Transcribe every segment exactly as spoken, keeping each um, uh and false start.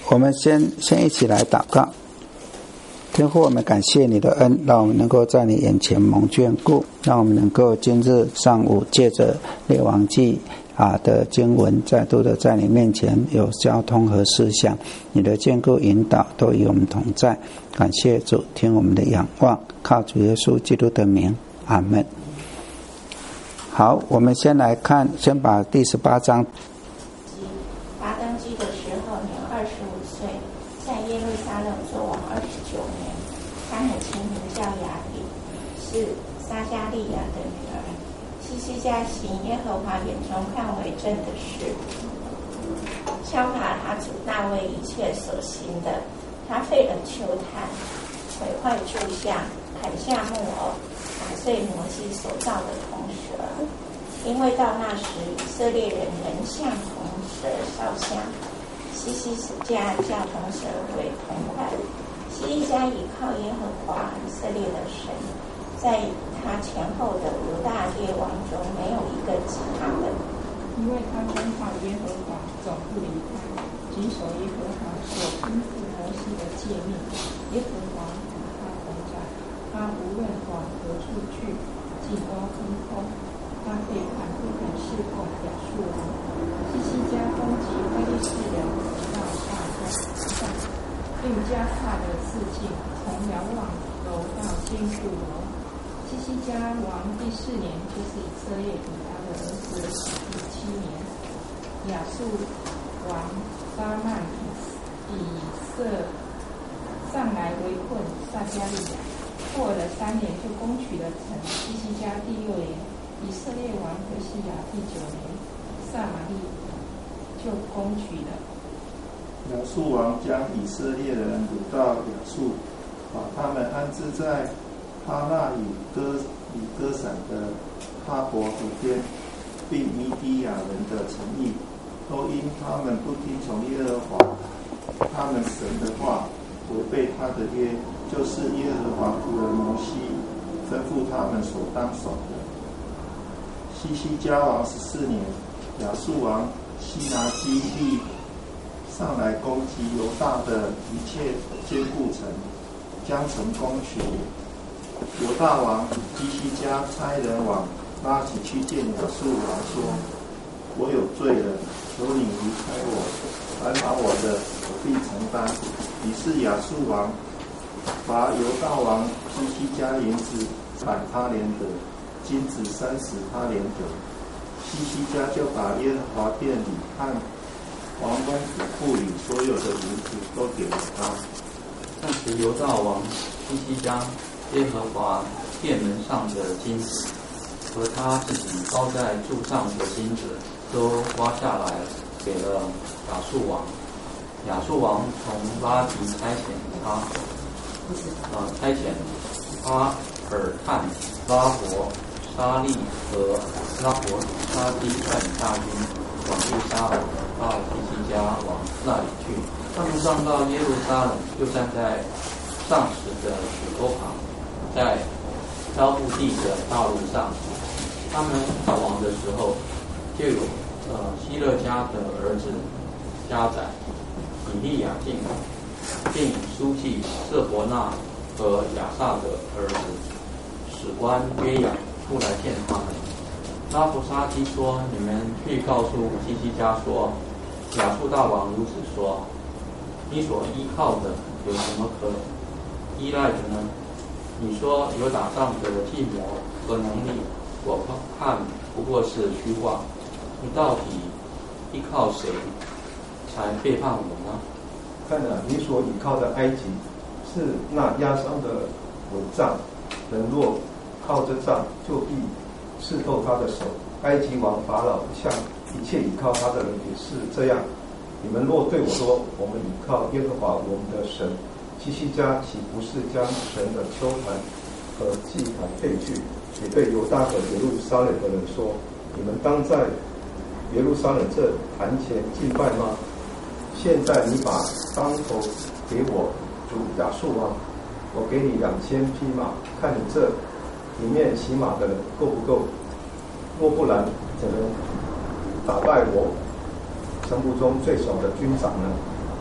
我们先先一起来祷告。天父，我们感谢你的恩，让我们能够在你眼前蒙眷顾，让我们能够今日上午借着列王记啊的经文，再度的在你面前有交通和思想，你的眷顾引导都与我们同在。感谢主，听我们的仰望，靠主耶稣基督的名，阿们。好，我们先来看，先把第十八章。 他登基的时候年二十五岁，在耶路撒冷作王二十九年。他母亲名叫雅比，是撒加利亚的女儿。希西家行耶和华眼中看为正的事，效法他主大卫一切所行的。他废了丘坛，毁坏柱像，砍下木偶，打碎摩西所造的铜蛇。因为到那时以色列人仍向铜蛇烧香，希西家叫铜蛇为铜板。希西家倚靠耶和华以色列的神，在他前后的犹大列王中没有一个及他的， 因为他遵靠耶和华，总不离开，谨守耶和华所吩咐摩西的诫命。耶和华与他同在，他无论往何处去，尽都亨通。他背叛不肯侍奉亚述王。希西家攻击非利士人到大山，并加帕的四境，从瞭望楼到坚固楼。希西家王第四年，就是以色列以他的儿子第七年，亚述王巴曼以色上来围困撒加利亚，过了三年就攻取了城。希西家第六年，以色列王何西亚第九年，撒玛利就攻取了。 亚述王将以色列人掳到亚述，把他们安置在哈纳以哥以哥闪的哈伯河边，并米底亚人的城邑，都因他们不听从耶和华他们神的话，违背他的约，就是耶和华仆人摩西吩咐他们所当守的。希西家王十四年，亚述王西拿基立上来攻击犹大的一切坚固城，将城攻取。犹大王希西家差人往拉起去见亚述王说：“我有罪了，求你离开我，凡打我的，我必承担。”于是亚述王罚犹大王希西家银子百他连得，金子三十他连得。希西家就把耶和华殿里和王宫府库里所有的银子都给了他。 但是犹大王希西家耶和华殿门上的金子和他自己包在柱上的金子都挖下来给了亚述王。亚述王从拉吉差遣他，呃，差遣阿尔探、拉伯、沙利和拉伯沙基率领大军往耶路撒冷到希西家王那里去。他们上到耶路撒冷，就站在上石的水沟旁，在挑布地的道路上。他们逃亡的时候，就有呃希勒家的儿子家宰、以利亚敬，并书记舍伯纳和亚萨的儿子史官约雅出来见他们。拉伯沙基说：“你们去告诉希西家说，亚述大王如此说：你所依靠的有什么可依赖的呢？你说有打仗的计谋和能力，我看不过是虚妄。你到底依靠谁才背叛我呢？ 看了你所倚靠的埃及，是那压伤的稳杖，人若靠着杖，就必刺透他的手。埃及王法老向一切倚靠他的人也是这样。你们若对我说，我们倚靠耶和华我们的神，希西家岂不是将神的丘坛和祭坛废去？也对犹大和耶路撒冷的人说，你们当在耶路撒冷这坛前敬拜吗？现在你把当头给我主亚述王，我给你两千匹马，看你这里面骑马的人够不够？若不然，怎能打败我城部中最小的军长呢？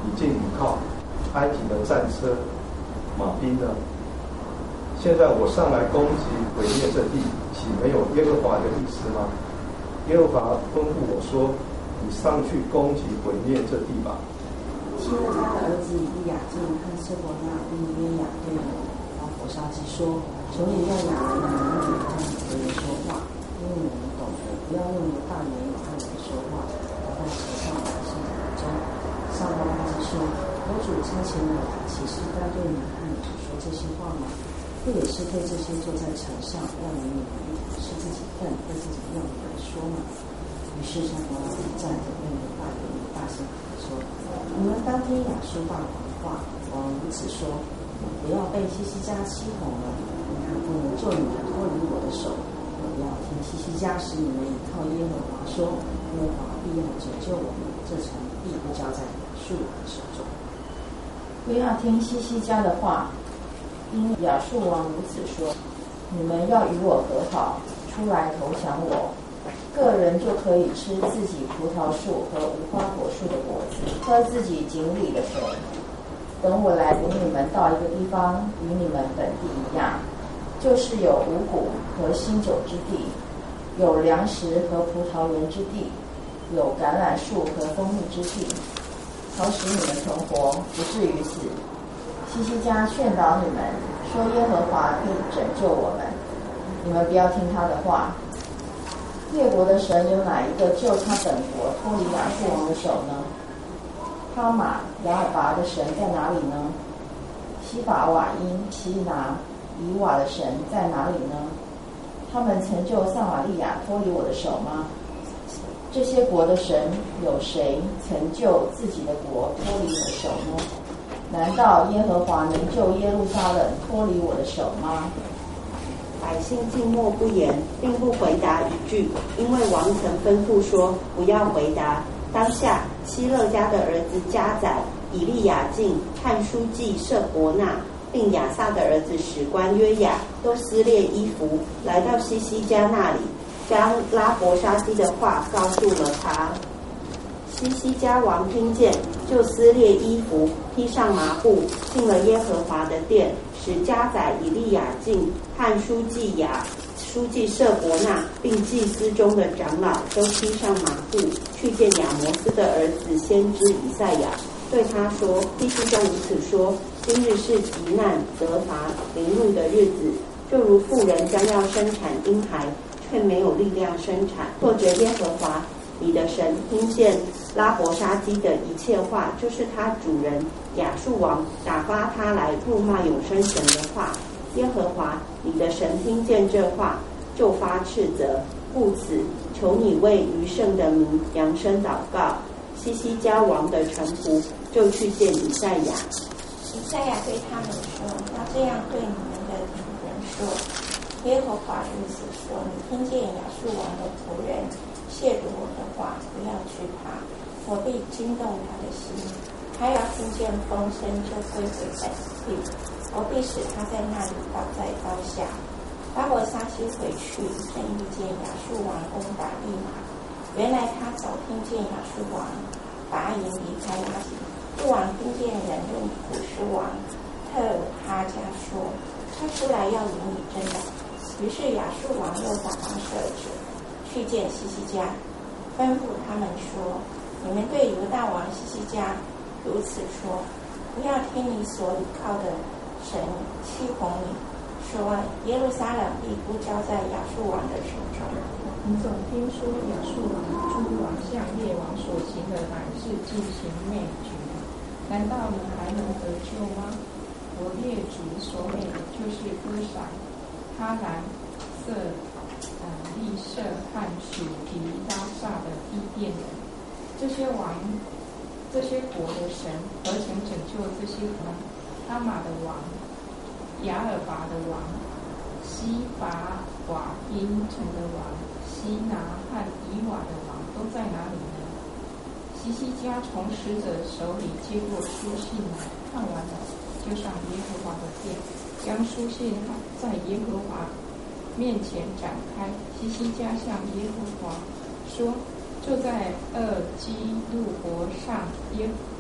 已经倚靠埃及的战车、马兵了。现在我上来攻击毁灭这地，岂没有耶和华的意思吗？耶和华吩咐我说：“你上去攻击毁灭这地吧。” 希勒家的儿子以利亚敬和舍伯那并约雅对拉伯沙基说：“求你用雅兰的名语和你的人说话，因为你们懂得，不要用犹大言语和你们说话，我在头上百姓的中。”上巴他说：“我主差遣我来，岂是该对你和你们说这些话吗？不也是对这些坐在城上要你们是自己笨，对自己用的人说吗？”于是上巴他站着对犹大言语大声说：“你们当听亚述大王的话，王如此说：不要被西西家欺哄了，你看不能救你们脱离我的手；不要听西西家使你们倚靠耶和华说，耶和华必要拯救我们，这城必不交在亚述人手中。 不要听西西家的话，因亚述王如此说：你们要与我和好，出来投降我。个人就可以吃自己葡萄树和无花果树的果子，喝自己井里的水。等我来领你们到一个地方，与你们本地一样，就是有五谷和新酒之地，有粮食和葡萄园之地，有橄榄树和蜂蜜之地，好使你们存活，不至于死。西西家劝导你们，说耶和华必拯救我们，你们不要听他的话。列国的神有哪一个救他本国脱离亚述王的手呢？哈马、亚尔拔的神在哪里呢？西法瓦因、西拿、以瓦的神在哪里呢？他们曾救撒玛利亚脱离我的手吗？这些国的神有谁曾救自己的国脱离我的手呢？难道耶和华能救耶路撒冷脱离我的手吗？ 百姓静默不言，并不回答一句，因为王曾吩咐说不要回答。当下希勒家的儿子迦载、以利亚敬和书记舍伯那，并亚萨的儿子史官约雅，都撕裂衣服，来到西西家那里，将拉伯沙基的话告诉了他。西西家王听见，就撕裂衣服，披上麻布，进了耶和华的殿，使迦载、以利亚敬和书记雅、书记舍伯那，并祭司中的长老都披上麻布，去见亚摩斯的儿子先知以赛亚，对他说：西西家如此说，今日是急难、责罚、凌辱的日子，就如妇人将要生产婴孩，却没有力量生产。或者耶和华你的神听见拉伯沙基的一切话，就是他主人亚述王打发他来辱骂永生神的话。耶和华你的神听见这话，就发斥责，故此求你为余剩的民扬声祷告。西西家王的臣仆就去见以赛亚。 以赛亚对他们说：要这样对你们的人说，耶和华如此说，你听见亚述王的仆人亵渎我的话，不要惧怕，我必惊动他的心，他要听见风声就归回本地，我必使他在那里倒在刀下。拉伯沙基回去，正遇见亚述王攻打利马，原来他早听见亚述王拔营离开那里。父王听见人论古实王特哈加说，他出来要与你争打。于是亚述王又打发使者去见西西家，吩咐他们说：你们对犹大王西西家如此说，不要听你所倚靠的神欺哄你，说耶路撒冷必不交在亚述王的手中。 你总听说亚述王诸王向列王所行的乃是进行媚局，难道你还能得救吗？我列祖所美的就是歌闪、哈兰、色、呃、利色和属提拉萨的伊甸人，这些王、这些国的神何曾拯救这些王？哈马的王、亚尔拔的王、西法瓦因城的王、西拿和以瓦的王都在哪里呢？西西家从使者手里接过书信来，看完了，就上耶和华的殿，将书信在耶和华面前展开。西西家向耶和华说：就在厄基路伯上耶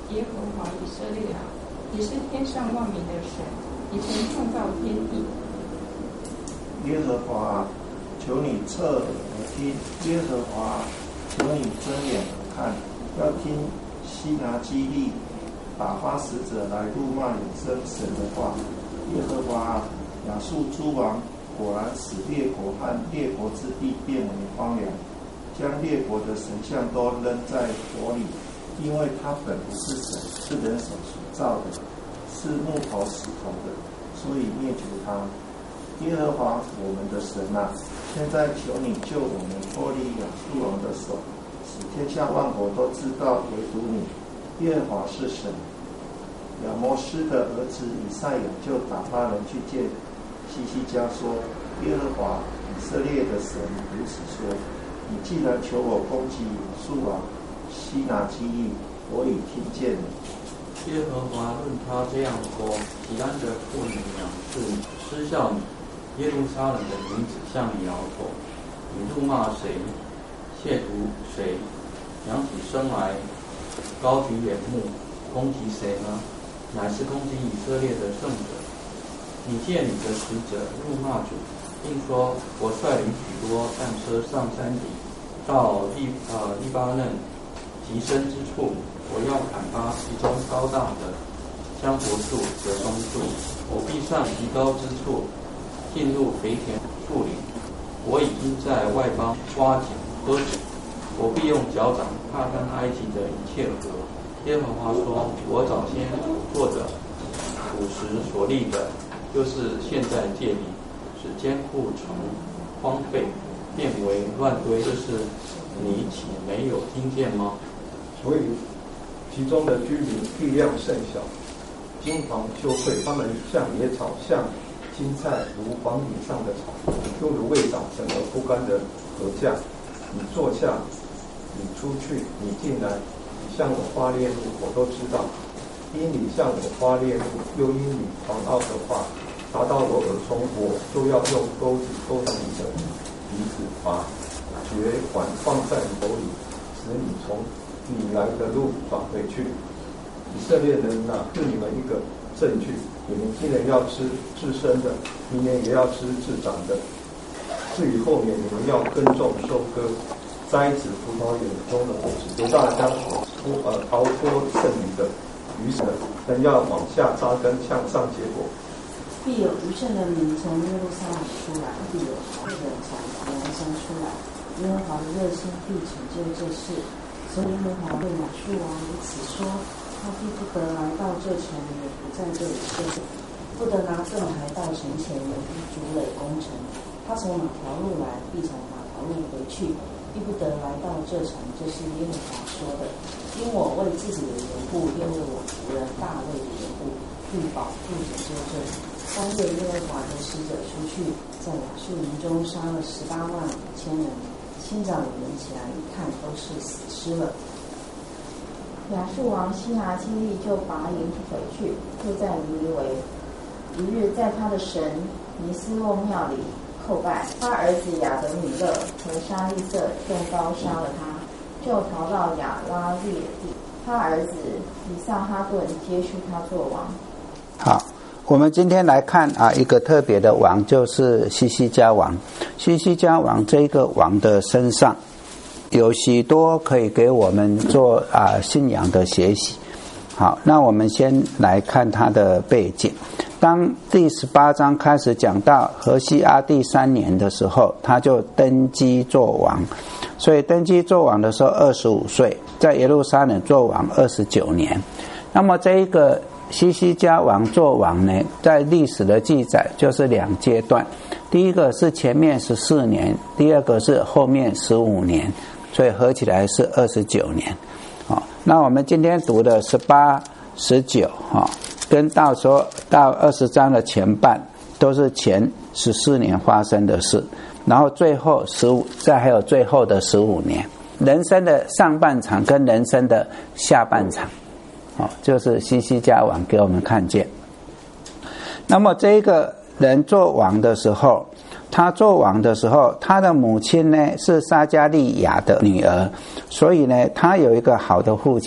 耶和华以色列啊，你是天上万民的神，你曾创造天地。 耶和华，求你侧耳听；耶和华，求你睁眼而看，要听西拿基利打发使者来辱骂永生神的话。耶和华，亚述诸王果然使列国和列国之地变为荒凉，将列国的神像都扔在火里，因为他本不是神，是人手所造的，是木头石头的，所以灭绝他。耶和华我们的神啊，现在求你救我们脱离亚述王的手，使天下万国都知道唯独你耶和华是神。亚摩斯的儿子以赛亚就打发人去见希西家说：耶和华以色列的神如此说，你既然求我攻击亚述王西拿基利，我已听见了。 耶和华论他这样说，喜安的妇女藐视你，嗤笑你，耶路撒冷的女子向你摇头。你辱骂谁，亵渎谁，扬起身来，高举眼目，攻击谁呢？乃是攻击以色列的圣者。你借你的使者辱骂主，并说：我率领许多战车上山顶，到利呃利巴嫩极深之处，我要砍伐其中高大的香柏树和松树，我必上极高之处，进入肥田树林。我已经在外邦挖井喝水，我必用脚掌踏干埃及的一切河。耶和华说：我早先做的古时所立的，就是现在借力，使坚固城荒废，变为乱堆，这是你岂没有听见吗？ 所以其中的居民力量甚小，惊惶羞愧，他们像野草，像青菜，如黄泥上的草，又如未长成而不干的禾稼。你坐下，你出去，你进来，你向我发烈怒，我都知道。因你向我发烈怒，又因你狂傲的话达到我耳中，我就要用钩子勾上你的鼻子，把绝环放在你口里，使你从你来的路转回去。以色列人啊，是你们一个证据，你们今年要吃自生的，明年也要吃自长的。至于后面，你们要耕种收割，栽植葡萄园中的果子，由大家所出而逃脱剩余的。于是人要往下扎根，向上结果。 必有余剩的民从耶路撒冷出来，必有好人从锡安山出来。耶和华的热心必成就这事。所以耶和华对亚述王如此说：他必不得来到这城，也不在这里设立，不得拿盾牌到城前，也不筑垒攻城。他从哪条路来，必从哪条路回去，必不得来到这城。这是耶和华说的。因我为自己的缘故，又为我仆人大卫的缘故，必保护拯救这里。当夜耶和华的使者出去，在亚述营中杀了十八万五千人。清早有人起来一看，都是死尸了。 亚述王西拿基利就拔营回去，就在尼尼微。一日，在他的神尼斯洛庙里叩拜，他儿子亚德米勒和沙利色用刀杀了他，就逃到亚拉列地。他儿子以撒哈顿接续他做王。 好，我们今天来看啊，一个特别的王，就是西西家王。西西家王这个王的身上有许多可以给我们做啊信仰的学习。好，那我们先来看他的背景。当第十八章开始讲到何西阿第三年的时候，他就登基做王。所以登基做王的时候二十五岁，在耶路撒冷做王二十九年。那么这一个西西家王做王呢，在历史的记载就是两阶段，第一个是前面十四年，第二个是后面十五年，所以合起来是二十九年。哦，那我们今天读的十八、十九，哦，跟到时候到二十章的前半都是前十四年发生的事，然后最后十五，再还有最后的十五年，人生的上半场跟人生的下半场。哦，就是西西家王给我们看见。那么这个人做王的时候，他做王的时候，他的母亲呢是撒迦利亚的女儿，所以呢他有一个好的父亲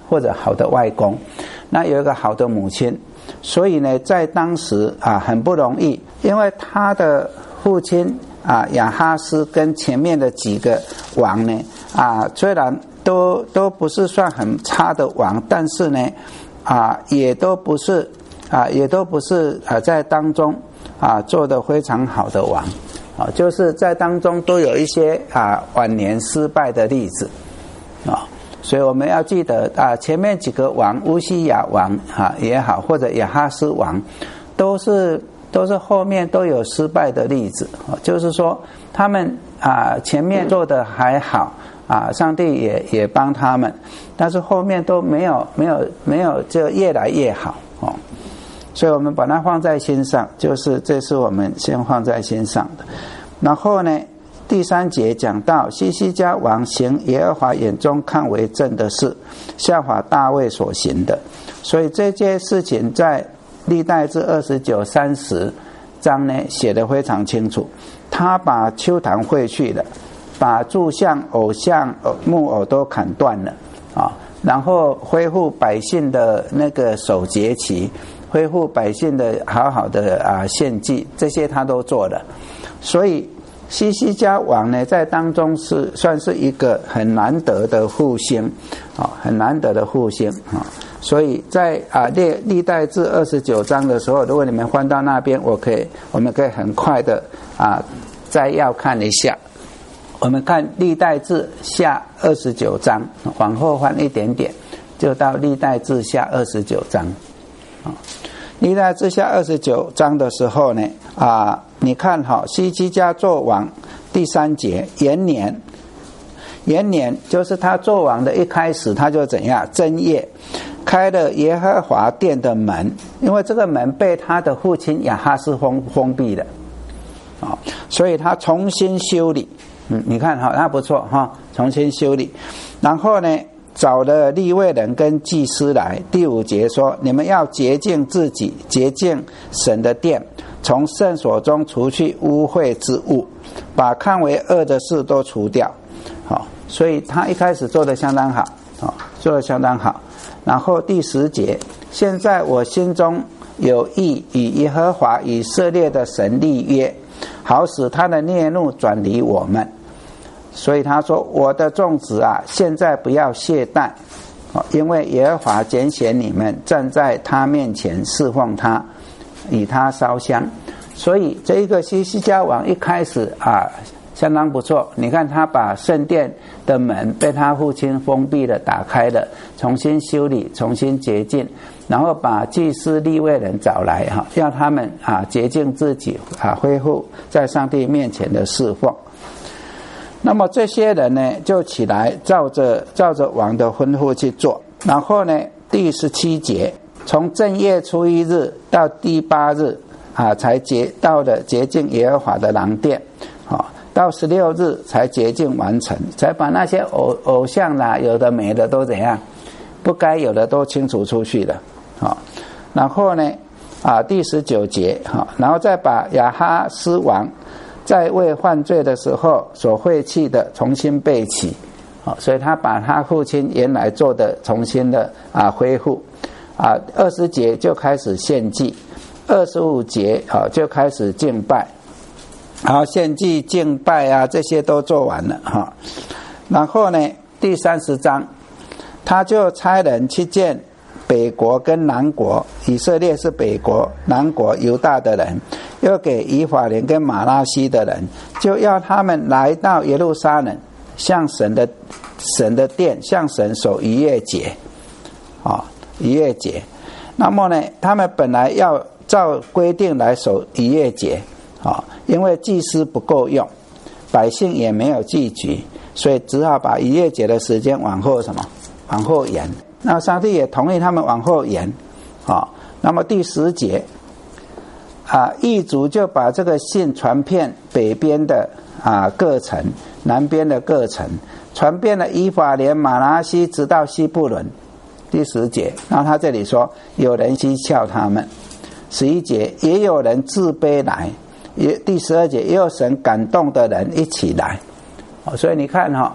或者好的外公，那有一个好的母亲，所以呢，在当时啊很不容易，因为他的父亲啊亚哈斯跟前面的几个王呢啊虽然都都不是算很差的王，但是呢啊也都不是啊也都不是啊在当中啊做得非常好的王啊，就是在当中都有一些啊晚年失败的例子啊。所以我们要记得啊，前面几个王，乌西雅王啊也好，或者亚哈斯王，都是都是后面都有失败的例子。就是说，他们啊前面做的还好啊，上帝也也帮他们，但是后面都没有没有没有就越来越好哦。所以我们把它放在心上，就是这是我们先放在心上的。然后呢？第三节讲到西西家王行耶和华眼中看为正的事，效法大卫所行的，所以这件事情在历代志二十九、三十章呢写得非常清楚。他把邱坛废去了，把柱像、偶像、木偶都砍断了啊，然后恢复百姓的那个守节期，恢复百姓的好好的啊献祭，这些他都做了，所以。西西家王呢，在当中是算是一个很难得的复兴，啊，很难得的复兴啊。所以在啊历历代志二十九章的时候，如果你们翻到那边，我可以，我们可以很快的啊再要看一下。我们看历代志下二十九章，往后翻一点点，就到历代志下二十九章。啊，历代志下二十九章的时候呢，啊。你看哈，西西家做王第三节元年，元年就是他做王的一开始，他就怎样正月开了耶和华殿的门，因为这个门被他的父亲亚哈斯封封闭了，啊，所以他重新修理。嗯，你看哈，那不错哈，重新修理。然后呢，找了利未人跟祭司来。第五节说，你们要洁净自己，洁净神的殿。从圣所中除去污秽之物，把看为恶的事都除掉。好，所以他一开始做得相当好，好，做得相当好。然后第十节，现在我心中有意与耶和华以色列的神立约，好使他的烈怒转离我们。所以他说，我的众子啊，现在不要懈怠，因为耶和华拣选你们，站在他面前侍奉他，以他烧香。所以这一个西西家王一开始啊相当不错，你看他把圣殿的门被他父亲封闭了打开了，重新修理，重新洁净，然后把祭司利未人找来哈，要他们啊洁净自己啊，恢复在上帝面前的侍奉。那么这些人呢就起来照着照着王的吩咐去做。然后呢第十七节，从正月初一日到第八日啊，才洁到了洁净耶和华的廊殿，啊，到十六日才洁净完成，才把那些偶偶像啦、啊，有的没的都怎样，不该有的都清除出去了，啊，然后呢啊第十九节，哈、啊，然后再把亚哈斯王在未犯罪的时候所废弃的重新备齐，啊，所以他把他父亲原来做的重新的啊恢复，啊二十节就开始献祭。二十五节啊就开始敬拜，然后献祭敬拜啊这些都做完了哈。然后呢第三十章他就差人去见北国跟南国，以色列是北国，南国犹大的人，又给以法莲跟马拉西的人，就要他们来到耶路撒冷，向神的神的殿，向神守逾越节啊逾越节。那么呢他们本来要照规定来守逾越节，啊，因为祭司不够用，百姓也没有聚集，所以只好把逾越节的时间往后什么，往后延。那上帝也同意他们往后延，啊，那么第十节，啊，异族就把这个信传遍北边的啊各城，南边的各城，传遍了以法莲、马拿西，直到西布伦。第十节，然后他这里说，有人讥诮他们。十一节，也有人自卑来，也第十二节，也有神感动的人一起来。所以你看哈、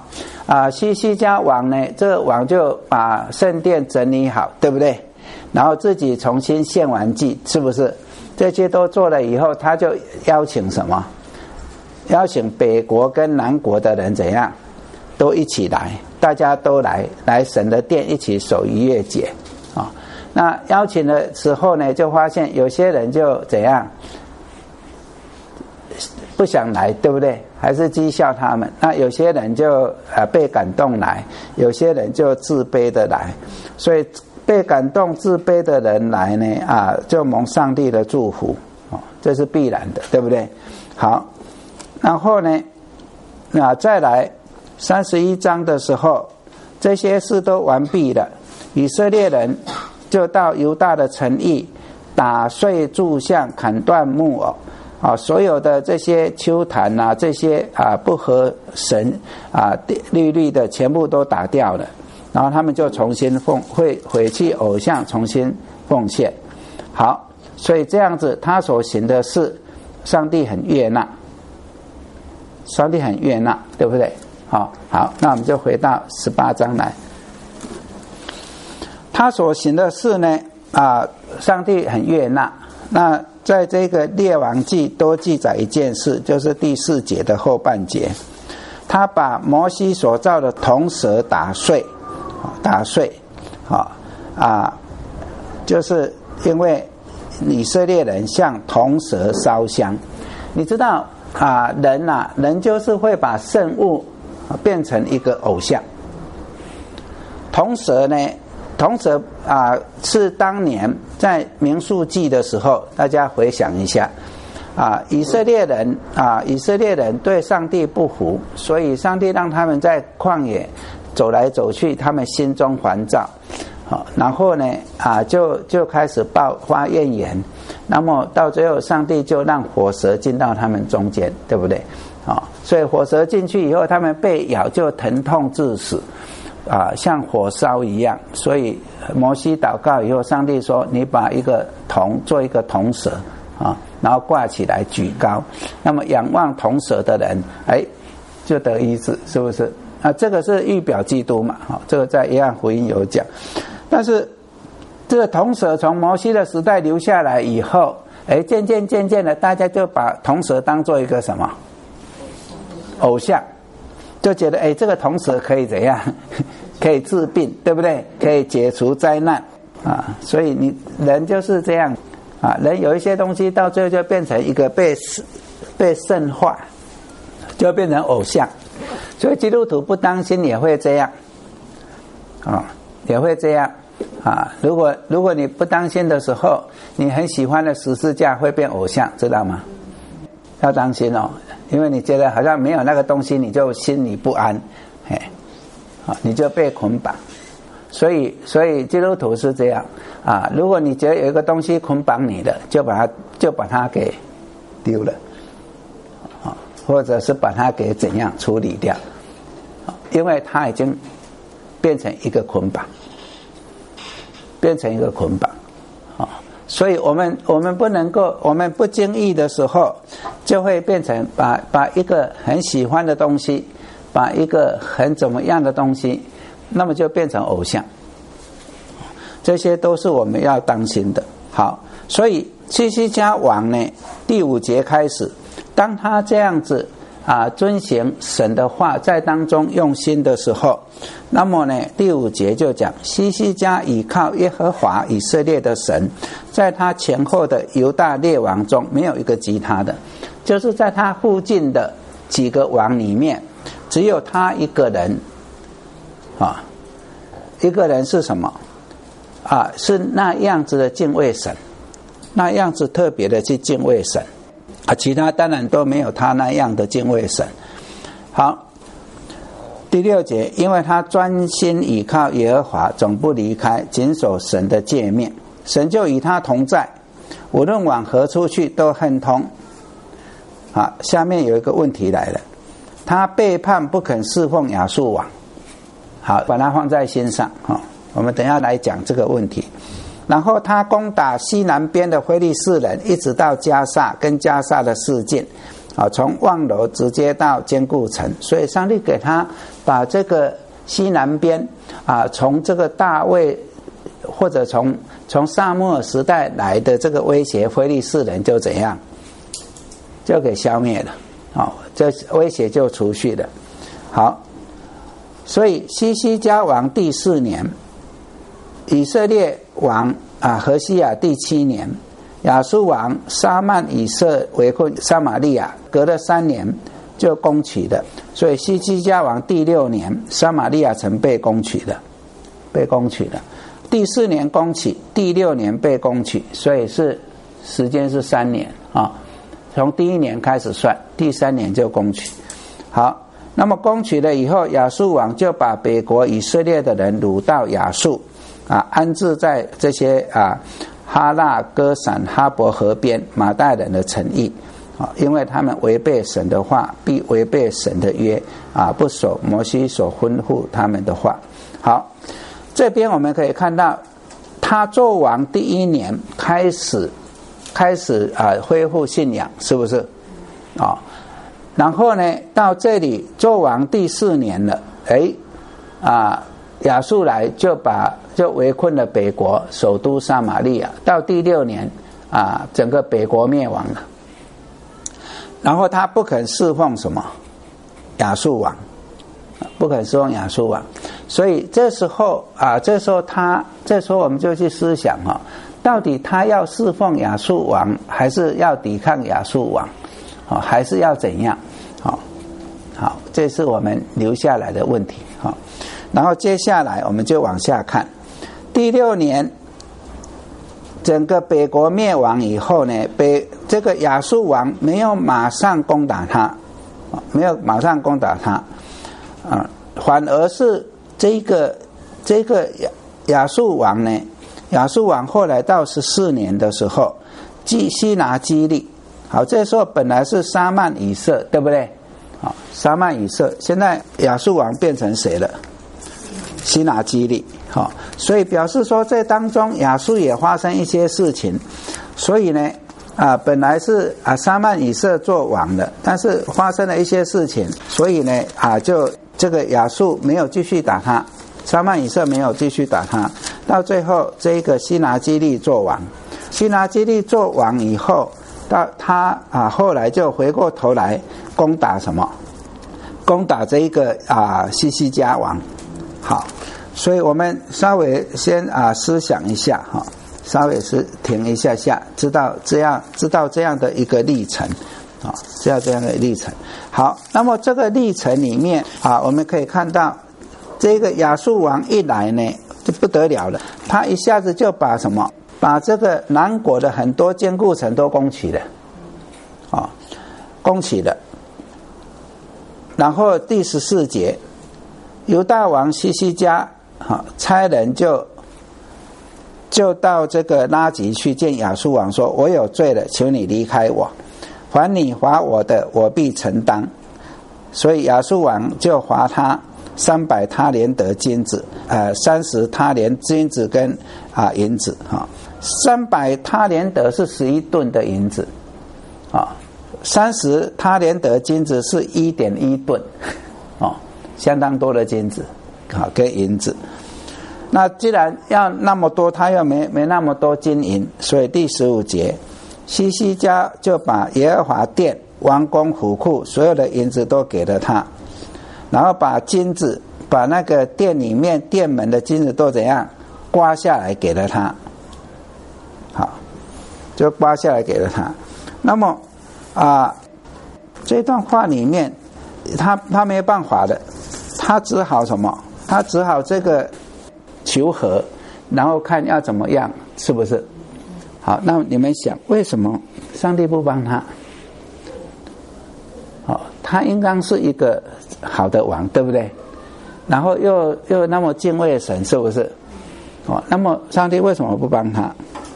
啊，西西家王呢，这个王就把圣殿整理好，对不对？然后自己重新献完祭，是不是？这些都做了以后，他就邀请什么？邀请北国跟南国的人怎样？都一起来，大家都来来神的殿一起守逾越节啊。那邀请的时候呢，就发现有些人就怎样？不想来，对不对？还是讥笑他们。那有些人就呃被感动来，有些人就自卑的来。所以被感动、自卑的人来呢，啊，就蒙上帝的祝福，哦，这是必然的，对不对？好，然后呢，那再来三十一章的时候，这些事都完毕了，以色列人就到犹大的城邑，打碎柱像，砍断木偶。啊，所有的这些丘坛啊，这些啊不合神啊律例的，全部都打掉了。然后他们就重新奉会毁弃偶像，重新奉献。好，所以这样子他所行的事，上帝很悦纳，上帝很悦纳，对不对？好，好，那我们就回到十八章来。他所行的事呢，啊，上帝很悦纳。那在这个列王记多记载一件事，就是第四节的后半节，他把摩西所造的铜蛇打碎，打碎，啊啊，就是因为以色列人向铜蛇烧香。你知道啊，人啊，人就是会把圣物变成一个偶像。铜蛇呢？铜蛇啊，是当年在民数记的时候，大家回想一下啊，以色列人啊，以色列人对上帝不服，所以上帝让他们在旷野走来走去，他们心中烦躁，好，然后呢啊，就就开始爆发怨言，那么到最后，上帝就让火蛇进到他们中间，对不对？啊，所以火蛇进去以后，他们被咬就疼痛致死。啊，像火烧一样，所以摩西祷告以后，上帝说：“你把一个铜做一个铜蛇啊，然后挂起来举高，那么仰望铜蛇的人，哎，就得医治，是不是？啊，这个是预表基督嘛？啊，这个在约翰福音有讲。但是这个铜蛇从摩西的时代留下来以后，哎，渐渐渐渐的，大家就把铜蛇当做一个什么偶像。”就觉得哎，这个铜蛇可以怎样？可以治病，对不对？可以解除灾难啊！所以你人就是这样啊，人有一些东西到最后就变成一个被被圣化，就变成偶像。所以基督徒不当心也会这样啊，也会这样啊。如果如果你不当心的时候，你很喜欢的十字架会变偶像，知道吗？要当心哦。因为你觉得好像没有那个东西，你就心里不安，哎，啊，你就被捆绑。所以，所以基督徒是这样啊。如果你觉得有一个东西捆绑你的，就把它就把它给丢了，啊，或者是把它给怎样处理掉，因为它已经变成一个捆绑，变成一个捆绑，啊。所以我们我们不能够，我们不经意的时候，就会变成把把一个很喜欢的东西，把一个很怎么样的东西，那么就变成偶像。这些都是我们要当心的。好，所以西西家王呢，第五节开始，当他这样子啊遵行神的话，在当中用心的时候，那么呢，第五节就讲西西家倚靠耶和华以色列的神，在他前后的犹大列王中没有一个及他的，就是在他附近的几个王里面，只有他一个人啊，一个人是什么啊？是那样子的敬畏神，那样子特别的去敬畏神啊，其他当然都没有他那样的敬畏神。好。第六节，因为他专心倚靠耶和华，总不离开，谨守神的诫命，神就与他同在，无论往何处去都亨通。好，下面有一个问题来了，他背叛不肯侍奉亚述王。好，把它放在心上，我们等一下来讲这个问题。然后他攻打西南边的非利士人，一直到加萨跟加萨的示尽， 啊，从望楼直接到坚固城，所以上帝给他把这个西南边啊，从这个大卫或者从从撒母耳时代来的这个威胁，非利士人就怎样，就给消灭了，啊，这威胁就除去了。好，所以西西家王第四年，以色列王啊何西亚第七年，亚述王沙曼以色围困撒玛利亚，隔了三年就攻取了。所以西西家王第六年，撒玛利亚城被攻取了，被攻取了。第四年攻取，第六年被攻取，所以是时间是三年啊。从第一年开始算，第三年就攻取。好，那么攻取了以后，亚述王就把北国以色列的人掳到亚述啊，安置在这些啊哈纳、歌闪、哈伯河边马代人的城邑啊，因为他们违背神的话，必违背神的约啊，不守摩西所吩咐他们的话。好，这边我们可以看到，他做王第一年开始开始啊恢复信仰，是不是啊？然后呢，到这里做王第四年了，哎啊，亚述来就把就围困了北国首都撒玛利亚。到第六年啊，整个北国灭亡了。然后他不肯侍奉什么亚述王，不肯侍奉亚述王，所以这时候啊，这时候他这时候我们就去思想哈、啊，到底他要侍奉亚述王，还是要抵抗亚述王？好，还是要怎样？好，好，这是我们留下来的问题。好，然后接下来我们就往下看。第六年，整个北国灭亡以后呢，北这个亚述王没有马上攻打他，没有马上攻打他，啊，反而是这个这个亚亚述王呢，亚述王后来到十四年的时候，基西拿基利。好，这时候本来是沙曼以色，对不对？好，沙曼以色，现在亚述王变成谁了？西拿基利。好，所以表示说这当中亚述也发生一些事情，所以呢，啊，本来是啊沙曼以色做王的，但是发生了一些事情，所以呢，啊，就这个亚述没有继续打他，沙曼以色没有继续打他，到最后这个西拿基利做王，西拿基利做王以后。到他啊，后来就回过头来攻打什么？攻打这一个啊西西家王。好，所以我们稍微先啊思想一下哈，稍微是停一下下，知道这样知道这样的一个历程啊，知道这样的历程。好，那么这个历程里面啊，我们可以看到这个亚述王一来呢，就不得了了，他一下子就把什么？把这个南国的很多坚固城都攻取了，啊、哦，攻取了。然后第十四节，犹大王西西家，哈、哦，差人就就到这个拉吉去见亚述王，说：“我有罪了，求你离开我，凡你罚我的，我必承担。”所以亚述王就罚他三百他连得金子，呃，三十他连金子跟啊银子，哈、哦。三百他连得是十一吨的银子，啊，三十他连得金子是一点一吨，哦，相当多的金子，好跟银子。那既然要那么多，他又没没那么多金银，所以第十五节，西西家就把耶和华殿、王宫、府库所有的银子都给了他，然后把金子，把那个殿里面殿门的金子都怎样刮下来给了他。好，就刮下来给了他。那么啊，这段话里面，他他没办法的，他只好什么？他只好这个求和，然后看要怎么样，是不是？好，那你们想，为什么上帝不帮他？好，他应当是一个好的王，对不对？然后又又那么敬畏神，是不是？哦，那么上帝为什么不帮他？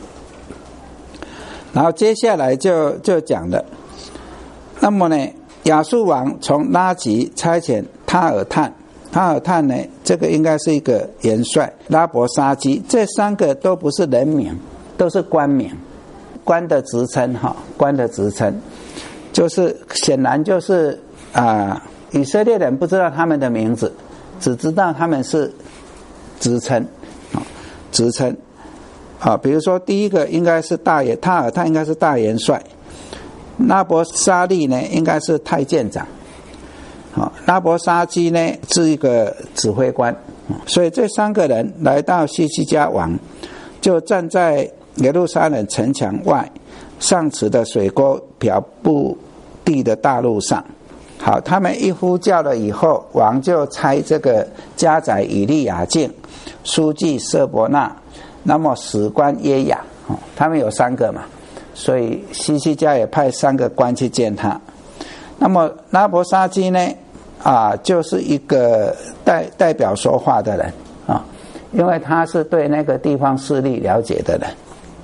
然后接下来就就讲了，那么呢，亚述王从拉吉差遣他尔探，他尔探呢，这个应该是一个元帅，拉伯沙基，这三个都不是人名，都是官名，官的职称哈，官的职称。 就是显然就是啊、呃，以色列人不知道他们的名字，只知道他们是职称啊，职称啊。比如说第一个应该是大元塔尔，他应该是大元帅；拉伯沙利呢，应该是太监长。啊，拉伯沙基呢是一个指挥官，所以这三个人来到希西家王，就站在耶路撒冷城墙外上池的水沟漂布地的大路上。好，他们一呼叫了以后，王就差这个家宰以利亚敬、书记舍伯纳，那么史官耶雅，他们有三个嘛，所以希西家也派三个官去见他。那么拉伯沙基呢啊，就是一个代代表说话的人啊，因为他是对那个地方势力了解的人。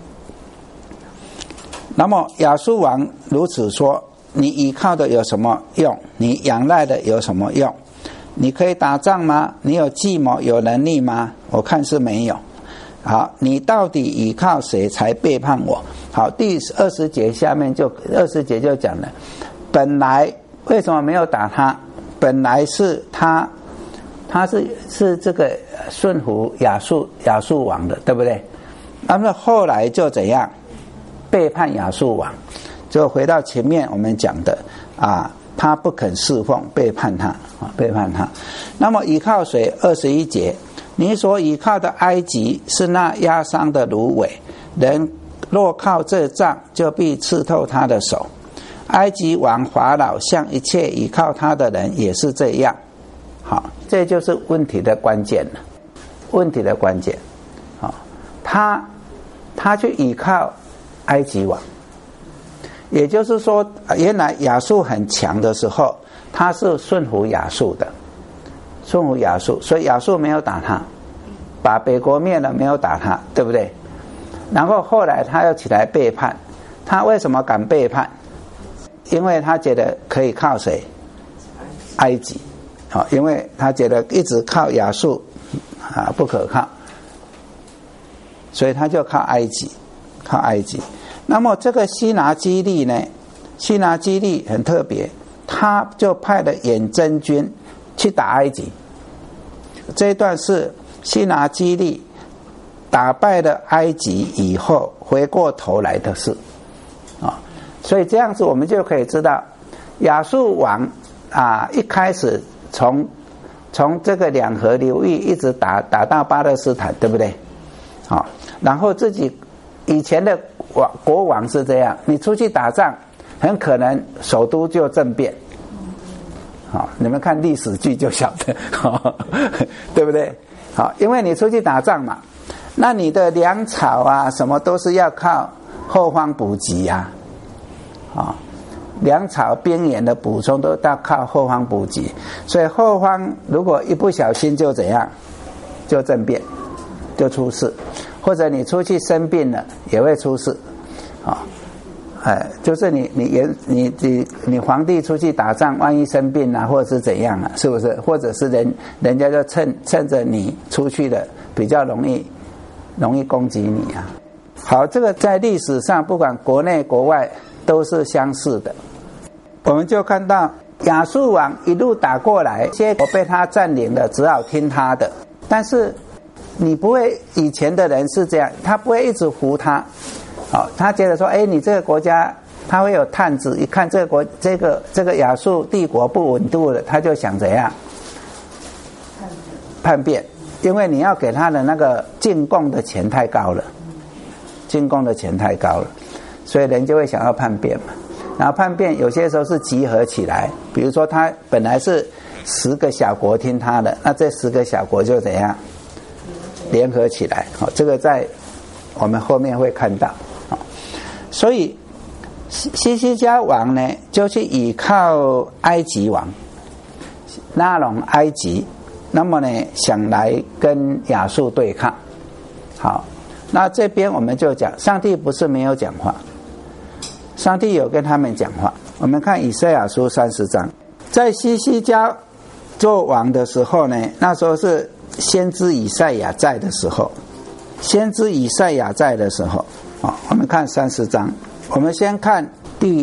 那么亚述王如此说：你依靠的有什么用？你仰赖的有什么用？你可以打仗吗？你有计谋有能力吗？我看是没有。好，你到底依靠谁才背叛我？好，第二十节下面就二十节就讲了，本来为什么没有打他？本来是他，他是是这个顺服亚述亚述王的，对不对？那么后来就怎样背叛亚述王？就回到前面我们讲的啊，他不肯侍奉，背叛他啊，背叛他。那么依靠谁？二十一节，你所依靠的埃及是那压伤的芦苇，人若靠这杖，就必刺透他的手。埃及王法老向一切依靠他的人也是这样。好，这就是问题的关键了。问题的关键，好，他他去依靠埃及王，也就是说，原来亚述很强的时候，他是顺服亚述的，顺服亚述，所以亚述没有打他，把北国灭了，没有打他，对不对？然后后来他又起来背叛，他为什么敢背叛？因为他觉得可以靠谁？埃及，好，因为他觉得一直靠亚述啊不可靠，所以他就靠埃及，靠埃及。那么这个西拿基利呢？西拿基利很特别，他就派了远征军去打埃及。这一段是西拿基利打败了埃及以后回过头来的事啊。所以这样子我们就可以知道，亚述王啊，一开始从从这个两河流域一直打打到巴勒斯坦，对不对？好，然后自己以前的王国王是这样，你出去打仗，很可能首都就政变。好，你们看历史剧就晓得，对不对？好，因为你出去打仗嘛，那你的粮草啊什么都是要靠后方补给啊。啊，粮草兵员的补充都要靠后方补给，所以后方如果一不小心就怎样，就政变，就出事，或者你出去生病了也会出事，啊，哎，就是你你你你你你皇帝出去打仗，万一生病啊，或者是怎样啊，是不是？或者是人人家就趁趁着你出去了，比较容易容易攻击你啊。好，这个在历史上不管国内国外都是相似的。我们就看到亚述王一路打过来，结果被他占领了，只好听他的。但是你不会，以前的人是这样，他不会一直服他。好，他觉得说，哎，你这个国家，他会有探子，一看这个国这个这个亚述帝国不稳定了，他就想怎样叛变，因为你要给他的那个进贡的钱太高了，进贡的钱太高了。所以人就会想要叛变嘛，然后叛变有些时候是集合起来，比如说他本来是十个小国听他的，那这十个小国就怎样联合起来，好，这个在我们后面会看到。所以希西家王呢就去依靠埃及王，拉拢埃及，那么呢想来跟亚述对抗。好，那这边我们就讲，上帝不是没有讲话，上帝有跟他们讲话。我们看以赛亚书三十章，在希西家做王的时候呢，那时候是先知以赛亚在的时候，先知以赛亚在的时候，哦，我们看三十章，我们先看第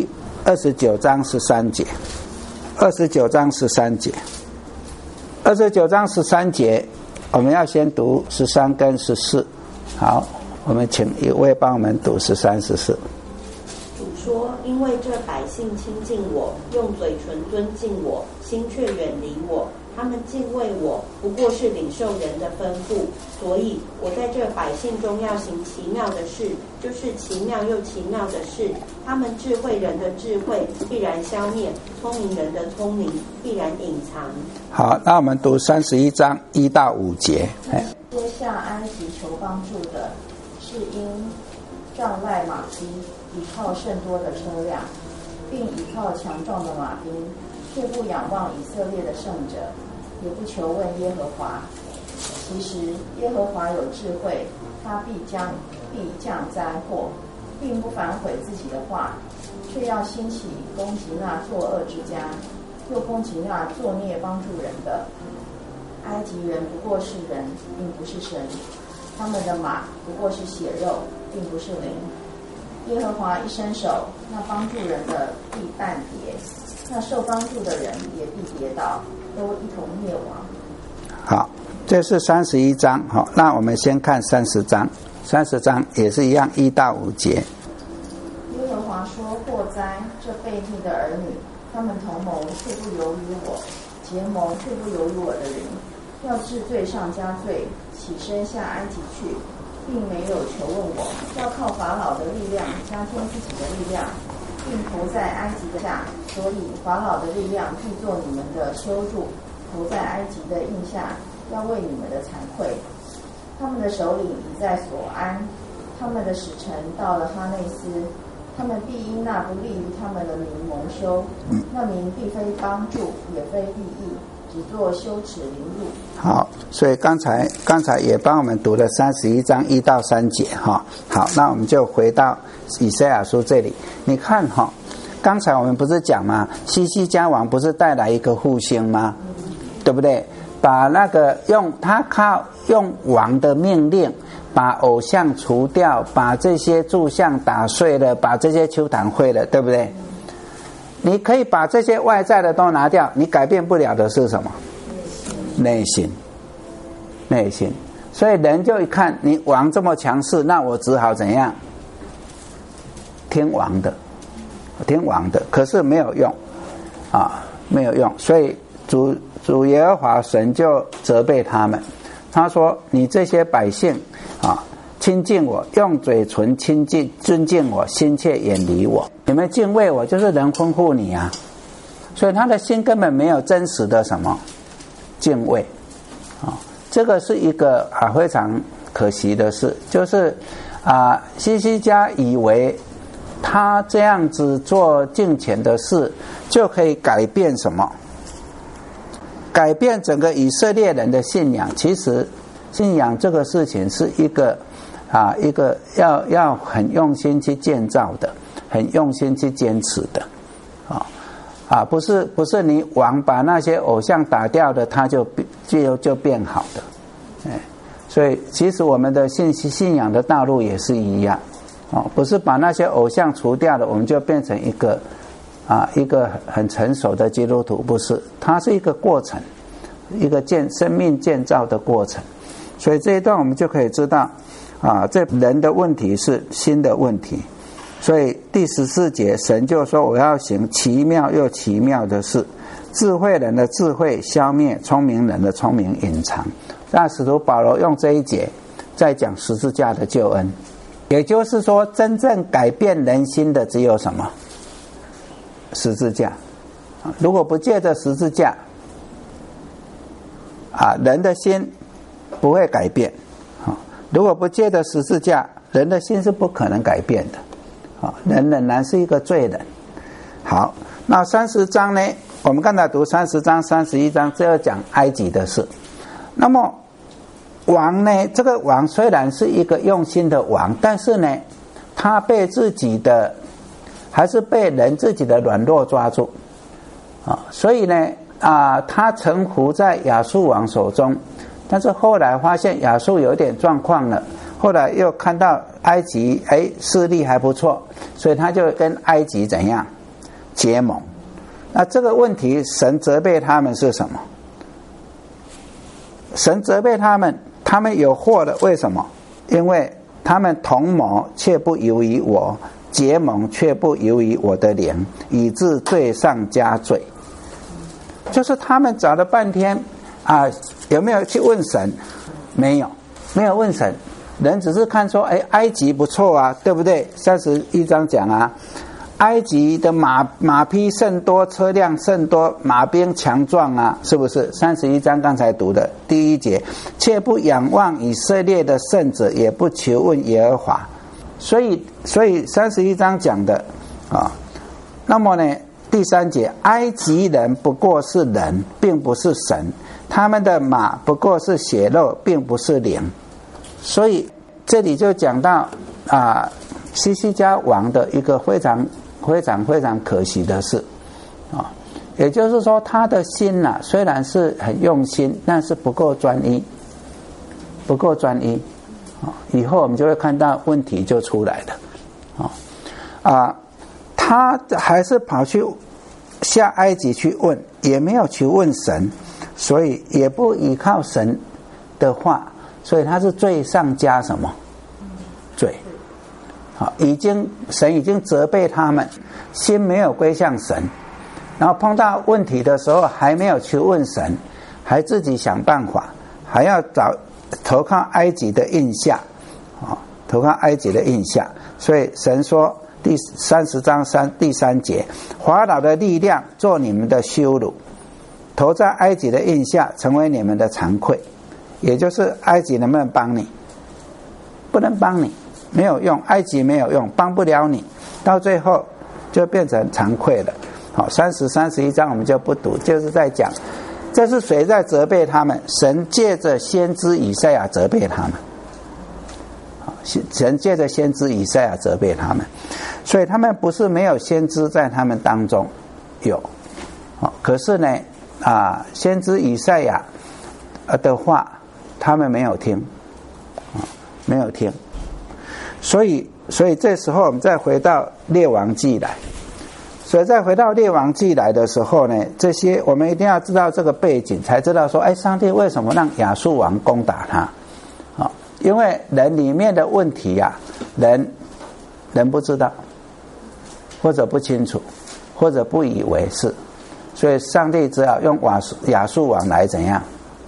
二十九章十三节，二十九章十三节，二十九章十三节，我们要先读十三跟十四。好，我们请一位帮我们读十三、十四。 主说：因为这百姓亲近我，用嘴唇尊敬我，心却远离我。他们敬畏我，不过是领受人的吩咐。所以我在这百姓中要行奇妙的事，就是奇妙又奇妙的事。他们智慧人的智慧必然消灭，聪明人的聪明必然隐藏。 好，那我们读三十一章一到五节。 接下埃及求帮助的，是因仗赖马匹，倚靠甚多的车辆，并倚靠强壮的马兵，却不仰望以色列的圣者，也不求问耶和华。其实耶和华有智慧，他必将必降灾祸，并不反悔自己的话，却要兴起攻击那作恶之家，又攻击那作孽帮助人的。埃及人不过是人，并不是神；他们的马不过是血肉，并不是灵。耶和华一伸手，那帮助人的必半跌，那受帮助的人也必跌倒，都一同灭亡。 好，这是三十一章。好，那我们先看三十章。三十章也是一样，一到五节。 耶和华说：祸哉，这悖逆的儿女，他们同谋却不由于我，结盟却不由于我的灵，要治罪上加罪，起身下埃及去，并没有求问我，要靠法老的力量加添自己的力量，并投在埃及的下。所以法老的力量必做你们的羞辱，投在埃及的印下，要为你们的惭愧。他们的首领已在所安，他们的使臣到了哈内斯，他们必因那不利于他们的名蒙羞，那名必非帮助，也非利益，只做羞耻凌辱。 好，所以刚才刚才也帮我们读了三十一章一到三节哈。好，那我们就回到以赛亚书这里，你看哈，刚才我们不是讲吗？西西家王不是带来一个复兴吗？对不对？把那个用他靠用王的命令，把偶像除掉，把这些柱像打碎了，把这些丘坛毁了，对不对？你可以把这些外在的都拿掉，你改变不了的是什么？内心，内心。所以人就一看你王这么强势，那我只好怎样？听王的，听王的。可是没有用啊，没有用。所以主主耶和华神就责备他们，他说：“你这些百姓啊，亲近我，用嘴唇亲近尊敬我，心却远离我。你们敬畏我，就是人吩咐你啊。所以他的心根本没有真实的什么敬畏啊。这个是一个啊非常可惜的事，就是啊西西家以为他这样子做敬虔的事就可以改变什么？改变整个以色列人的信仰。其实信仰这个事情是一个啊一个要要很用心去建造的，很用心去坚持的啊啊不是不是你王把那些偶像打掉的，他就就就变好的。哎，所以其实我们的信信仰的道路也是一样哦，不是把那些偶像除掉了，我们就变成一个啊，一个很成熟的基督徒，不是，它是一个过程，一个建生命建造的过程。所以这一段我们就可以知道，啊，这人的问题是心的问题。所以第十四节，神就说：“我要行奇妙又奇妙的事，智慧人的智慧消灭，聪明人的聪明隐藏。”那使徒保罗用这一节在讲十字架的救恩，也就是说，真正改变人心的只有什么？十字架。如果不借着十字架啊，人的心不会改变啊。如果不借着十字架，人的心是不可能改变的啊。人仍然是一个罪人。好，那三十章呢？我们刚才读三十章、三十一章，这要讲埃及的事。那么王呢？这个王虽然是一个用心的王，但是呢，他被自己的还是被人自己的软弱抓住啊，所以呢啊，他臣服在亚述王手中，但是后来发现亚述有点状况了，后来又看到埃及哎势力还不错，所以他就跟埃及怎样结盟。那这个问题，神责备他们是什么？神责备他们，他们有祸了，为什么？因为他们同谋却不由于我，结盟却不由于我的灵，以致罪上加罪。就是他们找了半天啊，有没有去问神？没有，没有问神。人只是看说，哎，埃及不错啊，对不对？三十一章讲啊，埃及的马马匹甚多，车辆甚多，马兵强壮啊，是不是？三十一章刚才读的第一节，却不仰望以色列的圣者，也不求问耶和华。所以，所以三十一章讲的啊，那么呢，第三节，埃及人不过是人，并不是神；他们的马不过是血肉，并不是灵。所以这里就讲到啊，西西家王的一个非常非常非常可惜的事啊，也就是说他的心呐、啊，虽然是很用心，但是不够专一，不够专一啊。以后我们就会看到问题就出来了啊啊，他还是跑去下埃及去问，也没有去问神，所以也不依靠神的话。所以他是罪上加什么罪？好，已经神已经责备他们，心没有归向神，然后碰到问题的时候还没有去问神，还自己想办法，还要找投靠埃及的印下，啊，投靠埃及的印下。所以神说第三十章三第三节，法老的力量做你们的羞辱，投在埃及的印下，成为你们的惭愧。也就是埃及能不能帮你？不能帮你，没有用，埃及没有用，帮不了你，到最后就变成惭愧了。好，三十、三十一章我们就不读，就是在讲，这是谁在责备他们？神借着先知以赛亚责备他们。神借着先知以赛亚责备他们，所以他们不是没有先知在他们当中有，可是呢，啊，先知以赛亚的话。他们没有听，没有听，所以，所以这时候我们再回到列王记来，所以再回到列王记来的时候呢，这些我们一定要知道这个背景，才知道说，哎，上帝为什么让亚述王攻打他？啊，因为人里面的问题呀、啊，人人不知道，或者不清楚，或者不以为是，所以上帝只好用亚述亚述王来怎样？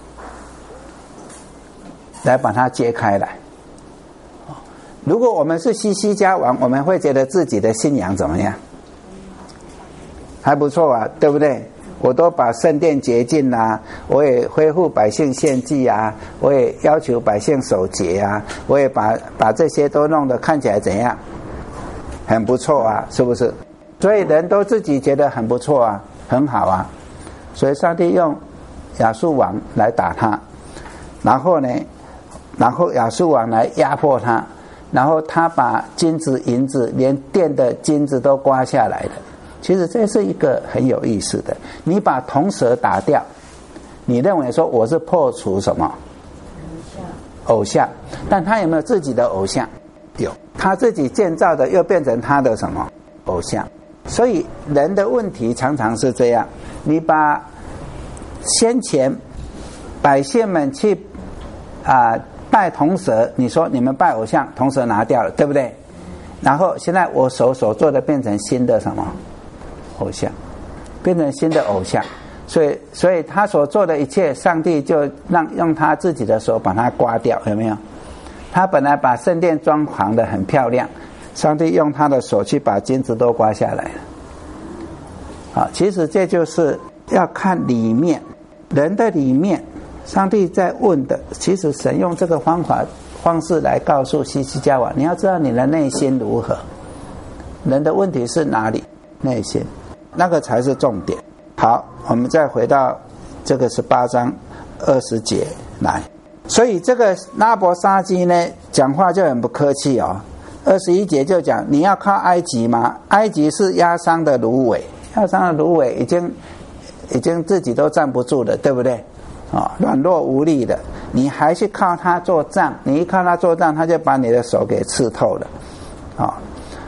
来把它揭开来。如果我们是西西家王，我们会觉得自己的信仰怎么样？还不错啊，对不对？我都把圣殿洁净啊，我也恢复百姓献祭啊，我也要求百姓守节啊，我也把把这些都弄得看起来怎样？很不错啊，是不是？所以人都自己觉得很不错啊，很好啊。所以上帝用亚述王来打他，然后呢？然后亚述王来压迫他，然后他把金子银子连殿的金子都刮下来了。其实这是一个很有意思的，你把铜蛇打掉，你认为说我是破除什么偶像，但他有没有自己的偶像？有，他自己建造的又变成他的什么偶像。所以人的问题常常是这样，你把先前百姓们去啊、呃拜铜蛇，你说你们拜偶像，铜蛇拿掉了，对不对？然后现在我手所做的变成新的什么偶像，变成新的偶像，所以所以他所做的一切，上帝就让用他自己的手把它刮掉，有没有？他本来把圣殿装潢的很漂亮，上帝用他的手去把金子都刮下来了。好，其实这就是要看里面人的里面。上帝在问的，其实神用这个方法方式来告诉西西家王，你要知道你的内心如何，人的问题是哪里？内心，那个才是重点。好，我们再回到这个十八章二十节来。所以这个拉伯沙基呢，讲话就很不客气哦。二十一节就讲，你要靠埃及吗？埃及是压伤的芦苇，压伤的芦苇已经已经自己都站不住了，对不对？啊、哦，软弱无力的，你还去靠他做账，你一靠他做账，他就把你的手给刺透了。啊、哦，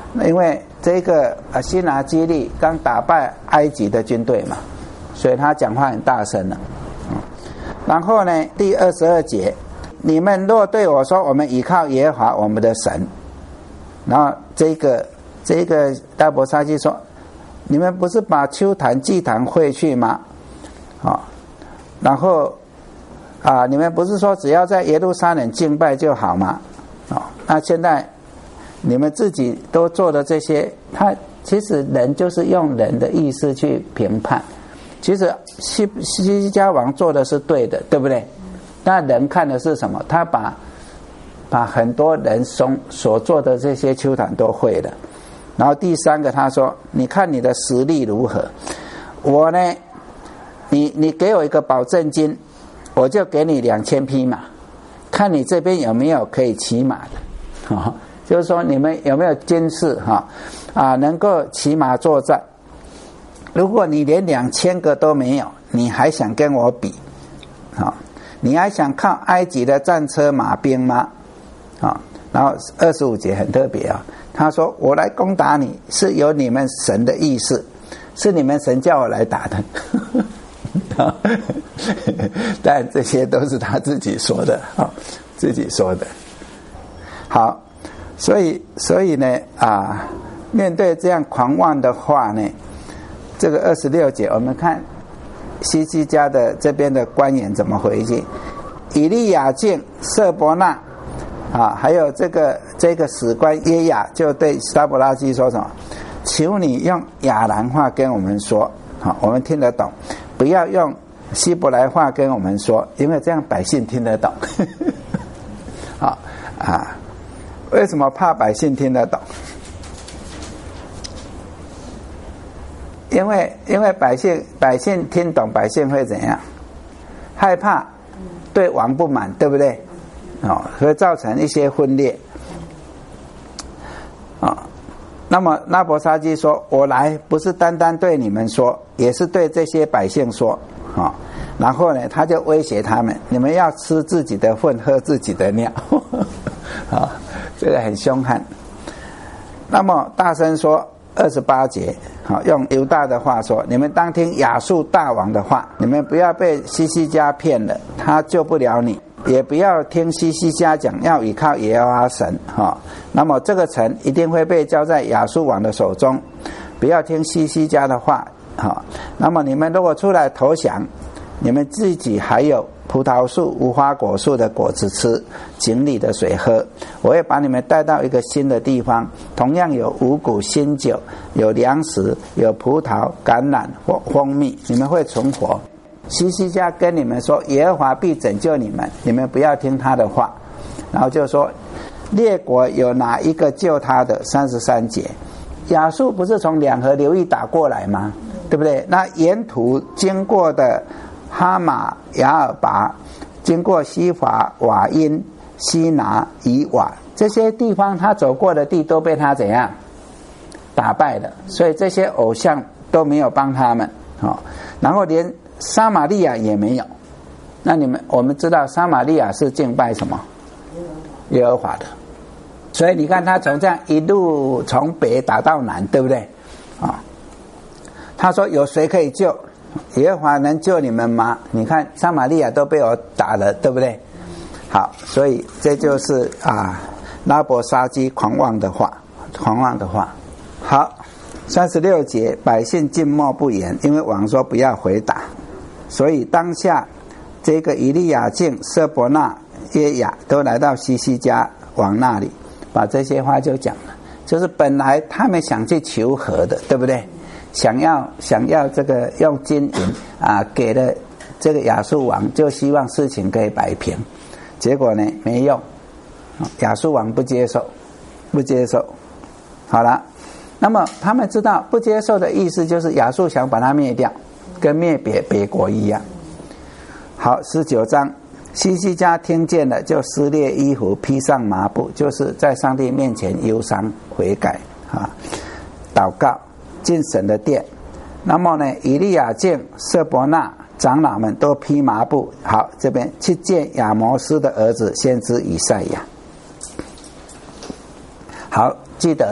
因为这个啊西拿基利刚打败埃及的军队嘛，所以他讲话很大声了。然后呢，第二十二节，你们若对我说，我们倚靠耶和华我们的神，然后这个这个大伯沙基说，你们不是把丘坛祭坛废去吗？啊，然后啊，你们不是说只要在耶路撒冷敬拜就好吗？啊，那现在你们自己都做的这些，他其实人就是用人的意思去评判。其实西西西家王做的是对的，对不对？那人看的是什么？他把把很多人所所做的这些丘坛都毁了。然后第三个他说，你看你的实力如何？我呢，你你给我一个保证金，我就给你两千匹马，看你这边有没有可以骑马的，哦，就是说你们有没有军事哈 啊, 啊能够骑马作战。如果你连两千个都没有，你还想跟我比？好，你还想靠埃及的战车马兵吗？好，然后二十五节很特别啊，他说：“我来攻打你是有你们神的意思，是你们神叫我来打的。”但这些都是他自己说的啊，自己说的。好，所以所以呢啊，面对这样狂妄的话呢。这个二十六节，我们看西西家的这边的官员怎么回应。以利亚敬、舍伯那啊，还有这个这个史官耶雅就对沙伯拉基说什么？求你用亚兰话跟我们说，好，我们听得懂，不要用希伯来话跟我们说，因为这样百姓听得懂。好啊，为什么怕百姓听得懂？因为因为百姓百姓听懂，百姓会怎样？害怕，对王不满，对不对？哦，会造成一些分裂。啊、哦，那么拉伯沙基说：“我来不是单单对你们说，也是对这些百姓说。”啊，然后呢，他就威胁他们：“你们要吃自己的粪，喝自己的尿。”啊，这个很凶悍。那么大声说。二十八节，好，用犹大的话说，你们当听亚述大王的话，你们不要被西西家骗了，他救不了你，也不要听西西家讲要依靠耶和华神，哈，那么这个城一定会被交在亚述王的手中，不要听西西家的话，哈，那么你们如果出来投降，你们自己还有葡萄树、无花果树的果子吃，井里的水喝。我会把你们带到一个新的地方，同样有五谷、新酒，有粮食，有葡萄、橄榄或蜂蜜，你们会存活。西西家跟你们说，耶和华必拯救你们，你们不要听他的话。然后就说，列国有哪一个救他的？三十三节，亚述不是从两河流域打过来吗？对不对？那沿途经过的哈马、亚尔拔，经过西法、瓦因、西拿、以瓦这些地方，他走过的地都被他怎样打败了，所以这些偶像都没有帮他们，哦，然后连撒玛利亚也没有。那你们我们知道撒玛利亚是敬拜什么？耶和华的。所以你看他从这样一路从北打到南，对不对？啊、哦，他说有谁可以救？耶和华能救你们吗？你看撒玛利亚都被我打了，对不对？好，所以这就是啊拉伯沙基狂妄的话，狂妄的话。好，三十六节，百姓静默不言，因为王说不要回答，所以当下这个以利亚敬、舍伯那、耶雅都来到西西家王那里，把这些话就讲了，就是本来他们想去求和的，对不对？想要想要这个用金银啊给了这个亚述王，就希望事情可以摆平，结果呢没用，亚述王不接受，不接受。好了，那么他们知道不接受的意思就是亚述想把它灭掉，跟灭别别国一样。好，十九章，西西家听见了，就撕裂衣服，披上麻布，就是在上帝面前忧伤悔改啊，祷告。进神的殿，那么呢，以利亚敬、舍伯那长老们都披麻布。好，这边去见亚摩斯的儿子先知以赛亚。好，记得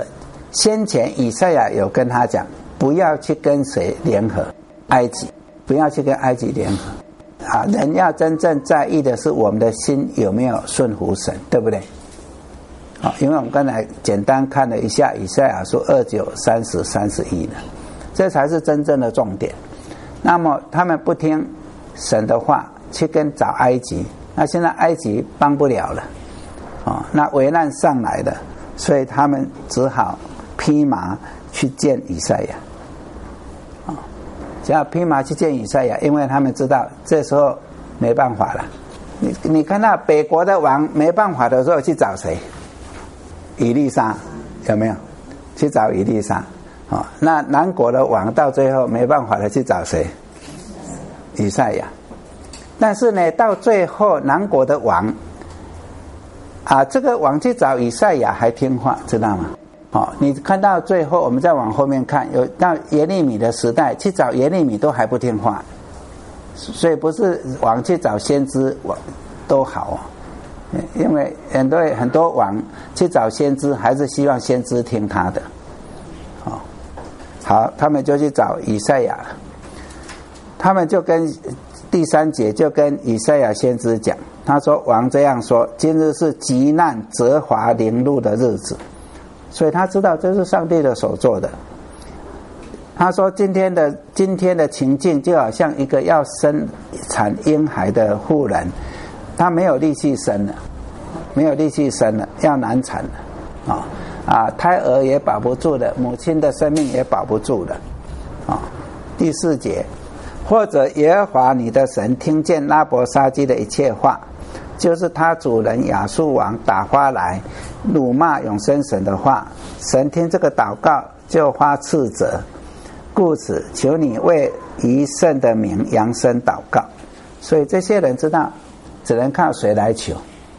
先前以赛亚有跟他讲，不要去跟谁联合，埃及，不要去跟埃及联合啊！人要真正在意的是我们的心有没有顺服神，对不对？好，因为我们刚才简单看了一下以赛亚书二九、三十、三十一的，这才是真正的重点。那么他们不听神的话，去跟找埃及，那现在埃及帮不了了，哦，那危难上来了，所以他们只好披麻去见以赛亚，哦，只要披麻去见以赛亚，因为他们知道这时候没办法了。你你看到北国的王没办法的时候去找谁？以利沙，有没有？去找以利沙。哦，那南国的王到最后没办法了，去找谁？以赛亚。但是呢，到最后南国的王啊，这个王去找以赛亚还听话，知道吗？哦，你看到最后，我们再往后面看，有到耶利米的时代，去找耶利米都还不听话，所以不是王去找先知王都好哦。因为很多很多王去找先知，还是希望先知听他的。好，好，他们就去找以赛亚了。他们就跟第三节就跟以赛亚先知讲，他说：“王这样说，今日是急难责罚凌辱的日子。”所以他知道这是上帝的手做的。他说：“今天的今天的情境就好像一个要生产婴孩的妇人。”他没有力气生了，没有力气生了，要难产了，啊、哦、啊，胎儿也保不住了，母亲的生命也保不住了，啊、哦。第四节，或者耶和华你的神听见拉伯沙基的一切话，就是他主人亚述王打发来辱骂永生神的话，神听这个祷告就发斥责，故此求你为一圣的名扬声祷告。所以这些人知道。只能靠谁来求？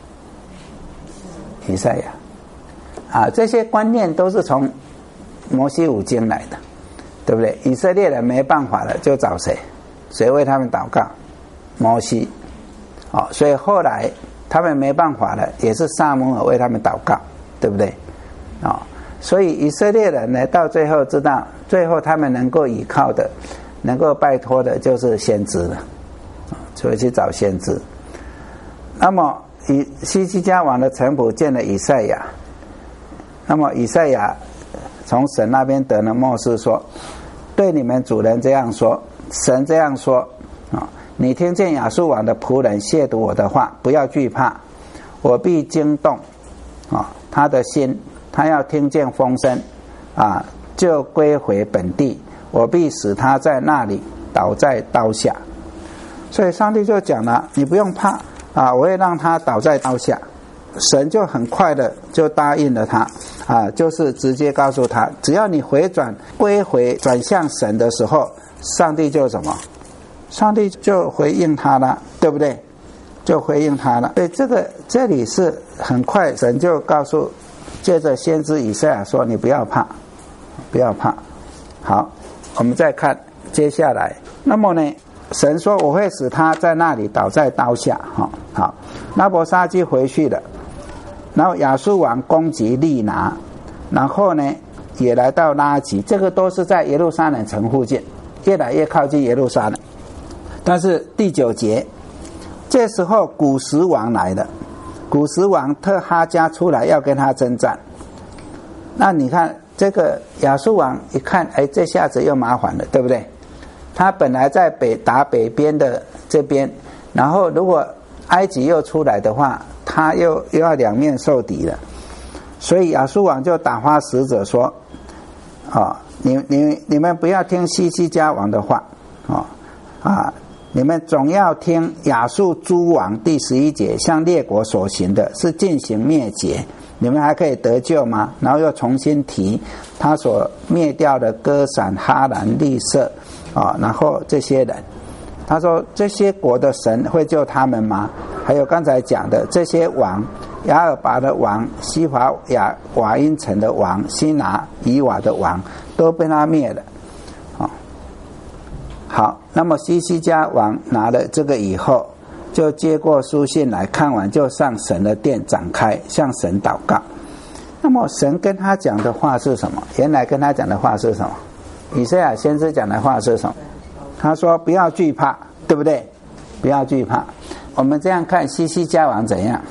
以赛亚啊，这些观念都是从摩西五经来的，对不对？以色列人没办法了，就找谁？谁为他们祷告？摩西。哦，所以后来他们没办法了，也是撒母耳为他们祷告，对不对？哦，所以以色列人呢，到最后知道，最后他们能够依靠的、能够拜托的，就是先知了，所以去找先知。那么以西西家王的臣仆见了以赛亚，那么以赛亚从神那边得了默示说，对你们主人这样说，神这样说啊，你听见亚述王的仆人亵渎我的话，不要惧怕，我必惊动啊他的心，他要听见风声啊，就归回本地，我必使他在那里倒在刀下。所以上帝就讲了，你不用怕啊，我会让他倒在刀下。神就很快的就答应了他啊，就是直接告诉他，只要你回转归回转向神的时候，上帝就什么？上帝就回应他了，对不对？就回应他了。所以这个这里是很快，神就告诉，借着先知以赛亚说，你不要怕，不要怕。好，我们再看接下来，那么呢？神说我会使他在那里倒在刀下。好，好，拉伯沙基回去了，然后亚述王攻击利拿，然后呢也来到拉吉，这个都是在耶路撒冷城附近，越来越靠近耶路撒冷。但是第九节，这时候古实王来了，古实王特哈加出来要跟他征战。那你看这个亚述王一看，哎，这下子又麻烦了，对不对？他本来在北打北边的这边，然后如果埃及又出来的话，他又又要两面受敌了。所以亚述王就打发使者说：“哦，你你你们不要听西西家王的话，哦啊，你们总要听亚述诸王第十一节向列国所行的是进行灭绝，你们还可以得救吗？”然后又重新提他所灭掉的歌闪、哈兰、利色。啊，然后这些人，他说这些国的神会救他们吗？还有刚才讲的这些王，亚尔拔的王、西法亚瓦因城的王、西拿以瓦的王，都被他灭了。啊，好，那么西西家王拿了这个以后，就接过书信来看完，就上神的殿展开，向神祷告。 那么神跟他讲的话是什么？原来跟他讲的话是什么？以赛亚先知讲的话是什么？他说不要惧怕，对不对？不要惧怕。我们这样看西西家王怎样？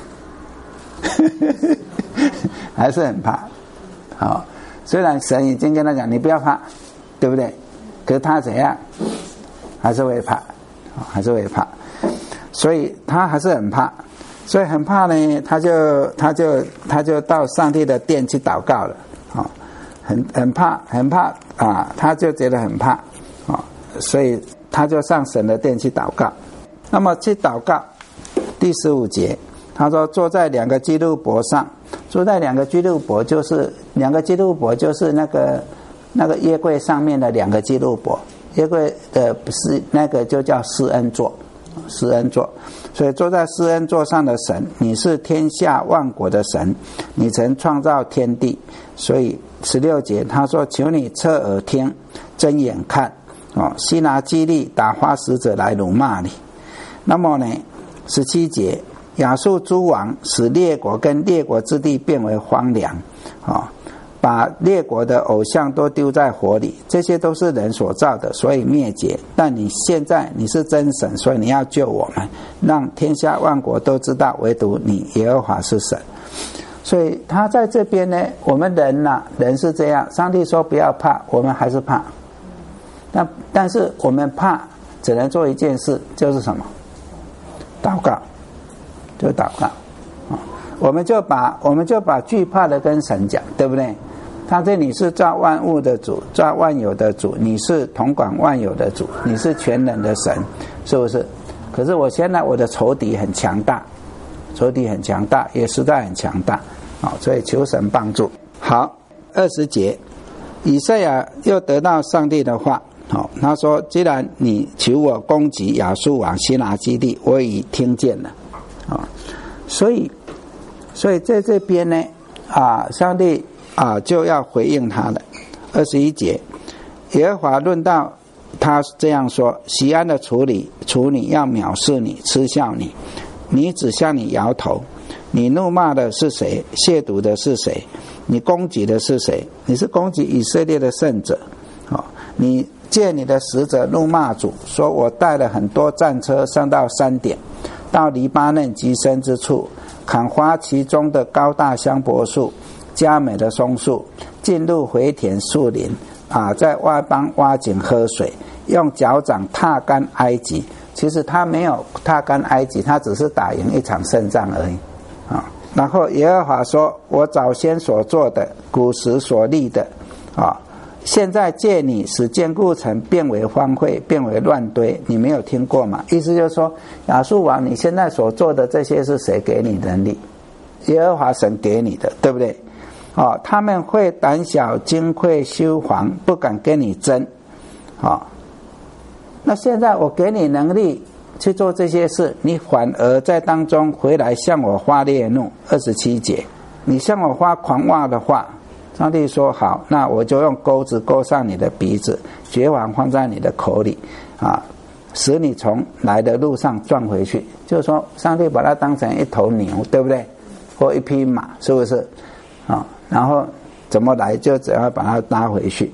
还是很怕。好，虽然神已经跟他讲你不要怕，对不对？可是他怎样？还是会怕，还是会怕。所以他还是很怕。所以很怕呢，他就他就他就到上帝的殿去祷告了，啊、哦，很很怕很怕啊，他就觉得很怕啊、哦，所以他就上神的殿去祷告。那么去祷告，第十五节，他说坐在两个基路伯上，坐在两个基路伯就是两个基路伯就是那个那个约柜上面的两个基路伯，约柜的不是那个就叫施恩座。施恩座，所以坐在施恩座上的神，你是天下万国的神，你曾创造天地。所以十六节他说：“求你侧耳听，睁眼看。”哦，西拿基利打发使者来辱骂你。那么呢，十七节亚述诸王使列国跟列国之地变为荒凉，哦，把列国的偶像都丢在火里，这些都是人所造的，所以灭绝。但你现在你是真神，所以你要救我们，让天下万国都知道，唯独你耶和华是神。所以他在这边呢，我们人呐、啊，人是这样，上帝说不要怕，我们还是怕。但但是我们怕，只能做一件事，就是什么？祷告，就祷告。我们就把我们就把惧怕的跟神讲，对不对？他这里是造万物的主，造万有的主，你是统管万有的主，你是全能的神，是不是？可是我现在我的仇敌很强大，仇敌很强大，也实在很强大，好，所以求神帮助。好，二十节，以赛亚又得到上帝的话，好，他说：既然你求我攻击亚述王西拿基利，我已听见了，啊，所以。所以在这边呢，啊，上帝啊就要回应他了。二十一节，耶和华论到他这样说：西安的处理处理要藐视你，嗤笑你，你只向你摇头。你怒骂的是谁？亵渎的是谁？你攻击的是谁？你是攻击以色列的圣者。哦，你借你的使者怒骂主，说我带了很多战车上到山点，到黎巴嫩极深之处。砍伐其中的高大香柏树、佳美的松树，进入回田树林啊，在外邦挖井喝水，用脚掌踏干埃及。其实他没有踏干埃及，他只是打赢一场胜仗而已啊。然后耶和华说：“我早先所做的，古时所立的啊，现在借你使坚固城变为荒废，变为乱堆。”你没有听过吗？意思就是说，亚述王你现在所做的这些是谁给你能力？耶和华神给你的，对不对？哦，他们会胆小惊愧羞惶，不敢跟你争。哦，那现在我给你能力去做这些事，你反而在当中回来向我发烈怒。二十七节，你向我发狂妄的话。上帝说好，那我就用钩子钩上你的鼻子，绝网放在你的口里，啊，使你从来的路上撞回去。就是说，上帝把它当成一头牛，对不对？或一匹马，是不是？啊，然后怎么来就只要把它拉回去。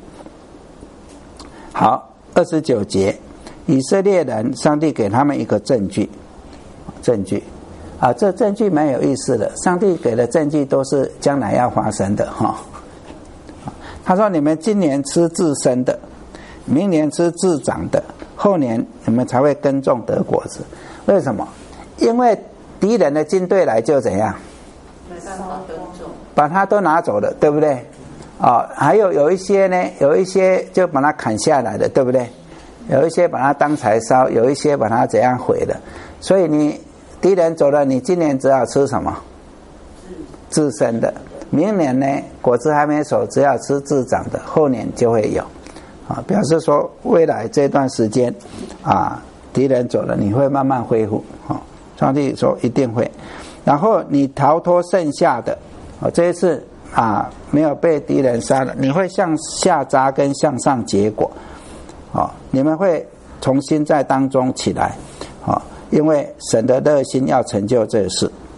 好，二十九节，以色列人，上帝给他们一个证据，证据。啊，这证据蛮有意思的。上帝给的证据都是将来要发生的哈。他说：“你们今年吃自生的，明年吃自长的，后年你们才会耕种得果子。为什么？因为敌人的军队来就怎样，把它都拿走了，对不对？哦，还有有一些呢，有一些就把它砍下来了，对不对？有一些把它当柴烧，有一些把它怎样毁了。所以你敌人走了，你今年只要吃什么？自生的。明年呢，果子还没熟，只要吃自长的，后年就会有。啊，表示说未来这段时间，啊，敌人走了，你会慢慢恢复。啊，上帝说一定会。然后你逃脱剩下的，啊，这一次啊没有被敌人杀了，你会向下扎根，向上结果。啊，你们会重新在当中起来。啊，因为神的热心要成就这事。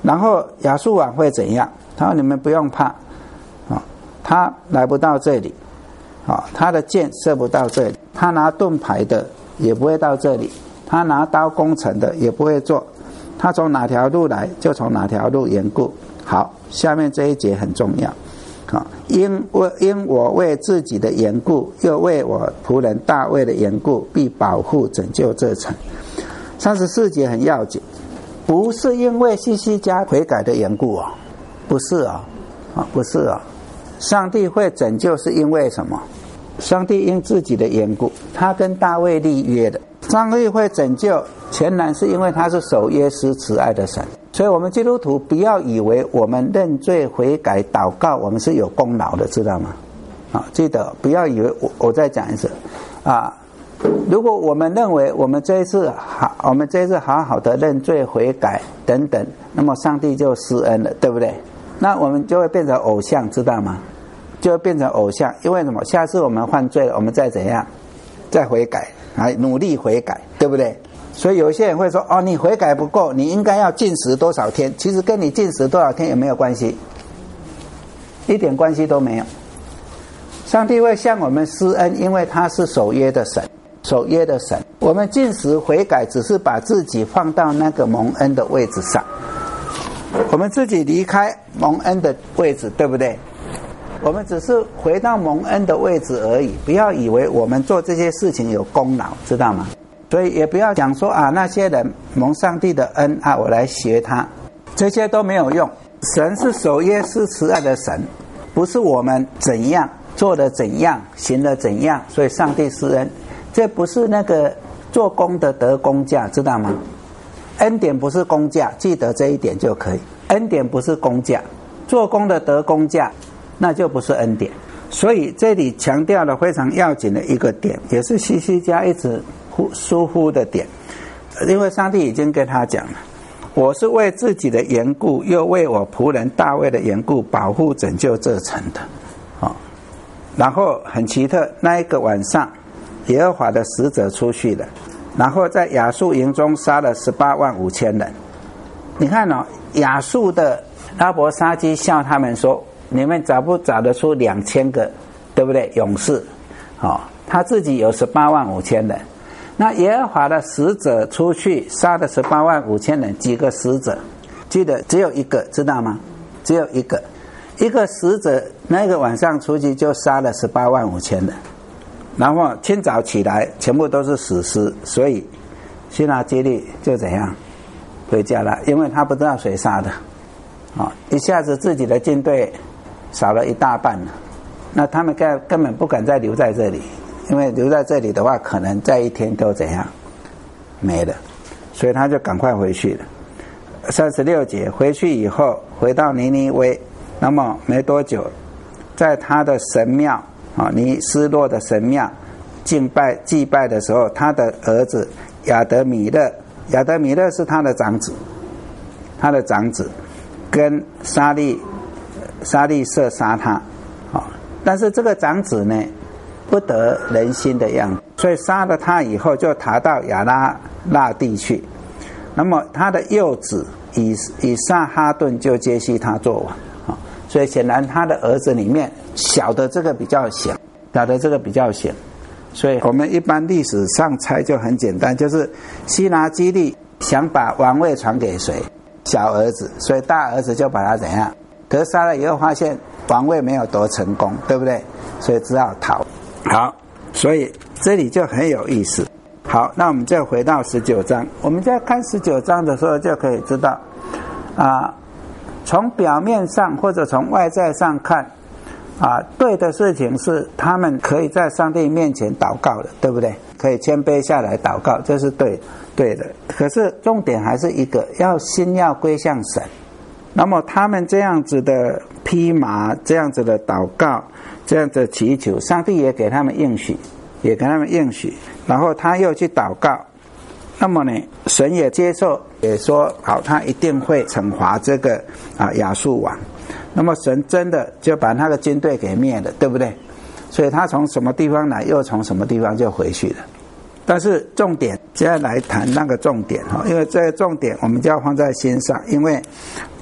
然后亚述王会怎样？他说你们不用怕啊，他来不到这里啊，他的箭射不到这里，他拿盾牌的也不会到这里，他拿刀攻城的也不会做，他从哪条路来就从哪条路沿故。好，下面这一节很重要啊，因我因我为自己的缘故，又为我仆人大卫的缘故，必保护拯救这城。三十四节很要紧，不是因为西西家悔改的缘故哦，不是哦，啊不是哦，上帝会拯救是因为什么？上帝因自己的缘故，他跟大卫立约的。上帝会拯救，全然是因为他是守约施慈爱的神。所以我们基督徒不要以为我们认罪悔改祷告我们是有功劳的，知道吗？啊，记得不要以为我我再讲一次啊，如果我们认为我们这一次好，我们这一次好好的认罪悔改等等，那么上帝就施恩了，对不对？那我们就会变成偶像，知道吗？就会变成偶像，因为什么？下次我们犯罪了，我们再怎样，再悔改，还努力悔改，对不对？所以有一些人会说，哦，你悔改不够，你应该要禁食多少天？其实跟你禁食多少天有没有关系？一点关系都没有。上帝会向我们施恩，因为他是守约的神，守约的神。我们禁食悔改，只是把自己放到那个蒙恩的位置上，我们自己离开蒙恩的位置，对不对？我们只是回到蒙恩的位置而已，不要以为我们做这些事情有功劳，知道吗？所以也不要讲说啊，那些人蒙上帝的恩啊，我来学他，这些都没有用。神是守约施慈爱的神，不是我们怎样做的怎样行了怎样，所以上帝施恩，这不是那个做工的得工价，知道吗？恩典不是工价，记得这一点就可以。恩典不是工价，做工的得工价，那就不是恩典。所以这里强调了非常要紧的一个点，也是西西家一直疏忽的点，因为上帝已经跟他讲了，我是为自己的缘故，又为我仆人大卫的缘故，保护拯救这城的。哦，然后很奇特，那一个晚上，耶和华的使者出去了，然后在亚述营中杀了十八万五千人。你看哦，亚述的拉伯沙基笑他们说，你们找不找得出两千个，对不对？勇士，哦，他自己有十八万五千人。那耶和华的使者出去杀了十八万五千人，几个使者？记得只有一个，知道吗？只有一个，一个使者那个晚上出去就杀了十八万五千人，然后清早起来全部都是死尸，所以希拿基利就怎样回家了，因为他不知道谁杀的，啊、哦，一下子自己的军队少了一大半了，那他们根根本不敢再留在这里。因为留在这里的话，可能在一天都怎样没了，所以他就赶快回去了。三十六节，回去以后回到尼尼微，那么没多久，在他的神庙啊，尼斯洛的神庙敬拜祭拜的时候，他的儿子亚德米勒，亚德米勒是他的长子，他的长子跟沙利沙利色杀他，啊，但是这个长子呢，不得人心的样子，所以杀了他以后就逃到亚拉腊地去。那么他的幼子以以撒哈顿就接续他做王，啊，所以显然他的儿子里面小的这个比较显，小的这个比较显。所以我们一般历史上猜就很简单，就是希拿基利想把王位传给谁？小儿子，所以大儿子就把他怎样？可是杀了以后发现王位没有夺成功，对不对？所以只好逃。好，所以这里就很有意思。好，那我们再回到十九章，我们在看十九章的时候就可以知道，啊，从表面上或者从外在上看，啊，对的事情是他们可以在上帝面前祷告的，对不对？可以谦卑下来祷告，这是对对的。可是重点还是一个，要心要归向神。那么他们这样子的披麻，这样子的祷告，这样子祈求，上帝也给他们应许，也给他们应许，然后他又去祷告，那么呢，神也接受，也说好，他一定会惩罚这个啊亚述王。那么神真的就把那个军队给灭了，对不对？所以他从什么地方来，又从什么地方就回去了。但是重点，接下来谈那个重点哈，因为这个重点我们就要放在心上，因为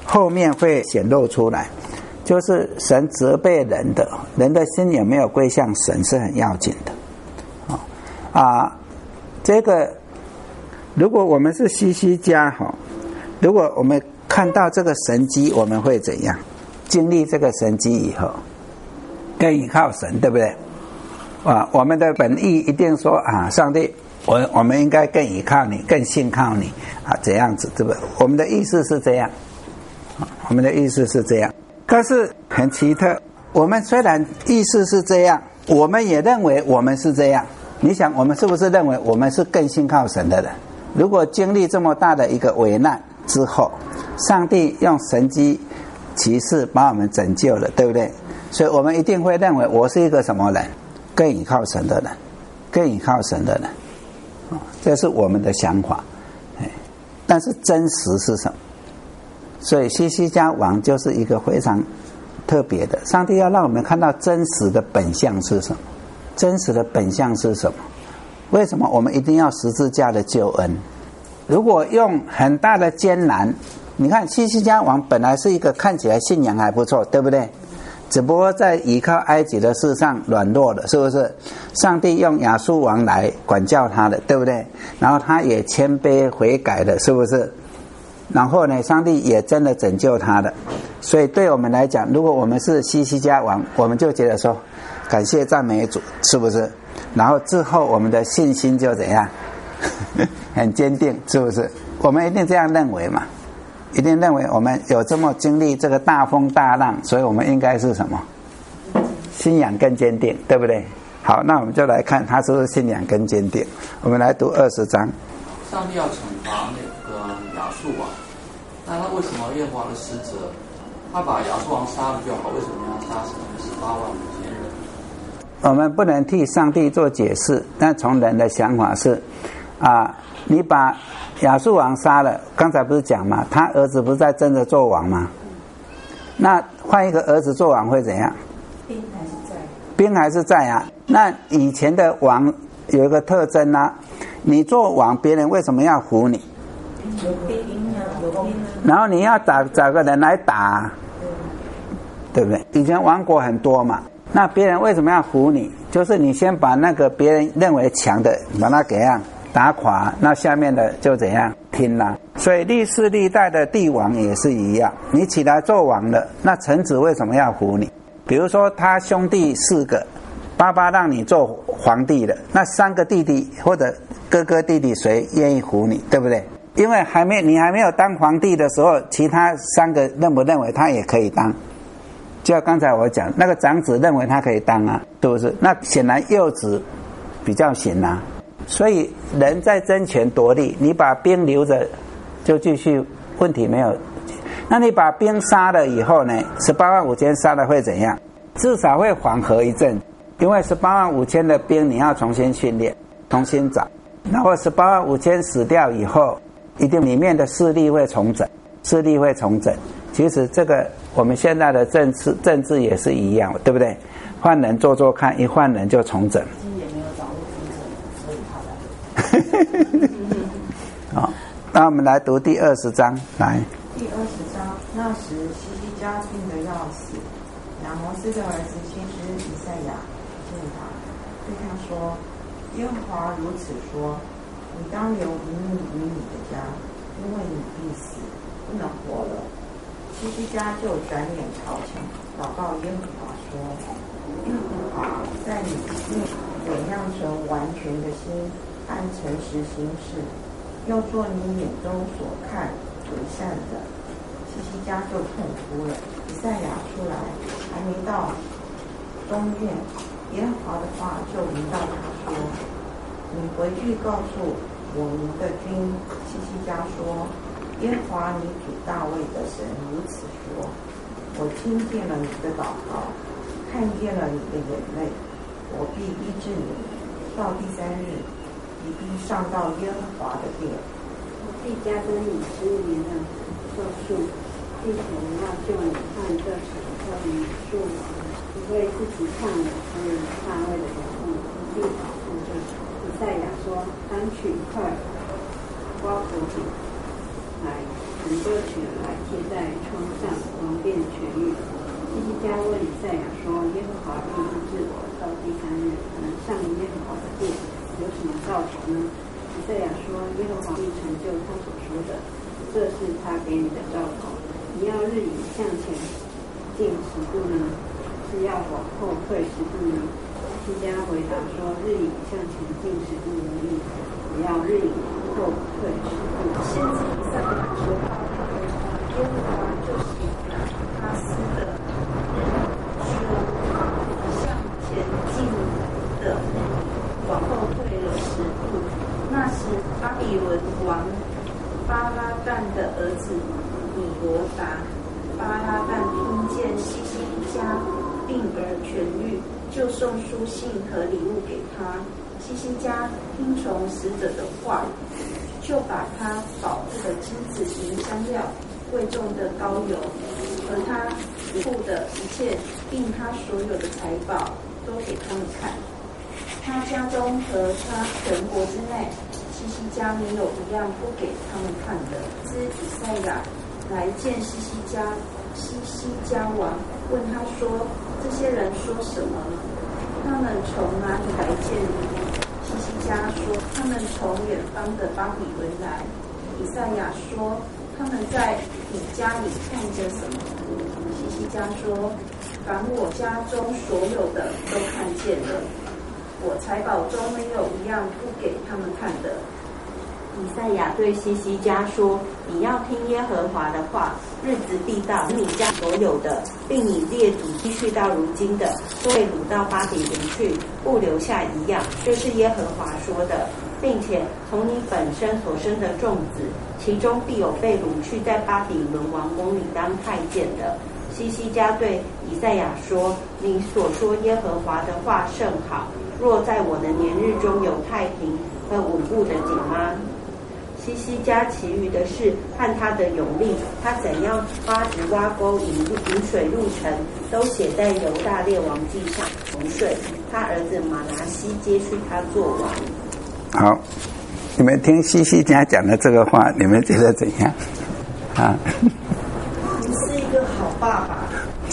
后面会显露出来，就是神责备人的，人的心有没有归向神是很要紧的。啊、哦、啊，这个如果我们是西西家哈，如果我们看到这个神迹，我们会怎样？经历这个神迹以后，更依靠神，对不对？啊，我们的本意一定说啊，上帝，我我们应该更依靠你，更信靠你啊，这样子，对不对？我们的意思是这样，我们的意思是这样。但是很奇特，我们虽然意思是这样，我们也认为我们是这样。你想，我们是不是认为我们是更信靠神的人？如果经历这么大的一个危难之后，上帝用神迹奇事把我们拯救了，对不对？所以我们一定会认为我是一个什么人？更依靠神的人，更依靠神的人，这是我们的想法。但是真实是什么？所以西西家王就是一个非常特别的，上帝要让我们看到真实的本相是什么？真实的本相是什么？为什么我们一定要十字架的救恩？如果用很大的艰难，你看西西家王本来是一个看起来信仰还不错，对不对？只不过在依靠埃及的事上软弱了，是不是？上帝用亚述王来管教他的，对不对？然后他也谦卑悔改了，是不是？然后呢，上帝也真的拯救他的。所以对我们来讲，如果我们是西西家王，我们就觉得说感谢赞美主，是不是？然后之后我们的信心就怎样很坚定，是不是？我们一定这样认为嘛，一定认为我们有这么经历这个大风大浪，所以我们应该是什么？信仰更坚定，对不对？好，那我们就来看他是不是信仰更坚定。我们来读二十章。 上帝要惩罚那个亚述王，那他为什么耶和华的使者，他把亚述王杀了就好，为什么要杀死十八万五千人？ 我们不能替上帝做解释，但从人的想法是啊，你把亚述王杀了，刚才不是讲嘛，他儿子不是在争着做王吗？那换一个儿子做王会怎样？ 兵还是在， 兵还是在啊。那以前的王有一个特征啊，你做王，别人为什么要服你？ 有兵啊，有兵啊。 然后你要找找个人来打，对不对？以前王国很多嘛，那别人为什么要服你？就是你先把那个别人认为强的，把他给样打垮，那下面的就怎样听啦。所以历世历代的帝王也是一样，你起来做王了，那臣子为什么要服你？比如说他兄弟四个，爸爸让你做皇帝了，那三个弟弟或者哥哥弟弟谁愿意服你，对不对？因为还没你还没有当皇帝的时候，其他三个认不认为他也可以当？就像刚才我讲，那个长子认为他可以当啊，是不是？那显然幼子比较行啊。所以人在争权夺利，你把兵留着就继续，问题没有。那你把兵杀了以后呢？十八万五千杀了会怎样？至少会缓和一阵，因为十八万五千的兵你要重新训练，重新找。然后十八万五千死掉以后，一定里面的势力会重整，势力会重整。其实这个我们现在的政治政治也是一样，对不对？换人做做看，一换人就重整。 也没有掌握真正，所以他来。 好，那我们来读第二十章，来。 第二十章，那时西西家病得要死，亚摩斯的儿子先知以赛亚见他，对他说：“耶和华如此说，你当留一命于你的家，因为你必死，不能活了。”西西家就转脸朝墙，祷告耶和华说：“耶和华在你内怎样存完全的心，按诚实行事，要做你眼中所看为善的。”西西家就痛哭了。以赛亚出来，还没到东院，耶和华的话就临到他说：“你回去告诉我民的君西西家说，耶和华你主大卫的神如此说：我听见了你的祷告，看见了你的眼泪，我必医治你。到第三日，你必上到耶和华的殿。 我必加增你十年的寿数，并且要救你和这城和你数王，你会自己看我和你大卫的缘故，必保护这城。以赛亚说：当取块瓜果饼来， 人就取来贴在疮上，王便痊愈。希西家问以赛亚说：耶和华必医治我，到第三日能上耶和华的殿，有什么兆头呢？以赛亚说：耶和华必成就他所说的，这是他给你的兆头。你要日影向前进十度呢，是要往后退十度呢？希西家回答说：日影向前进十度而已，也要日影往后退十度。 先知以赛亚说：耶和华就是他施的说，向前进的往后退了十度。那时巴比伦王巴拉旦的儿子米罗达，巴拉旦听见希西家病而痊愈，就送书信和礼物给他。希西家听从使者的话，就把他宝贵的金子、银香料、贵重的膏油和他付的一切，并他所有的财宝都给他们看。他家中和他全国之内，希西家没有一样不给他们看的。之以赛亚来见希西家，希西家王问他说：这些人说什么？他们从哪里来见你？希西家说：他们从远方的巴比伦来。以赛亚说：他们在你家里看着什么？希西家说：凡我家中所有的都看见了，我财宝中没有一样不给他们看的。 以赛亚对希西家说：你要听耶和华的话，日子必到，你家所有的，并你列祖积蓄到如今的，都被掳到巴比伦去，不留下一样。这是耶和华说的，并且从你本身所生的众子，其中必有被掳去在巴比伦王宫里当太监的。希西家对以赛亚说：你所说耶和华的话甚好，若在我的年日中有太平和稳固的井吗？希西家其余的事和他的勇力，他怎样挖直挖沟引引水入城，都写在犹大列王记上。洪水，他儿子马拿西接续他做王。 好，你们听希西家讲的这个话，你们觉得怎样？啊？ 你是一个好爸爸。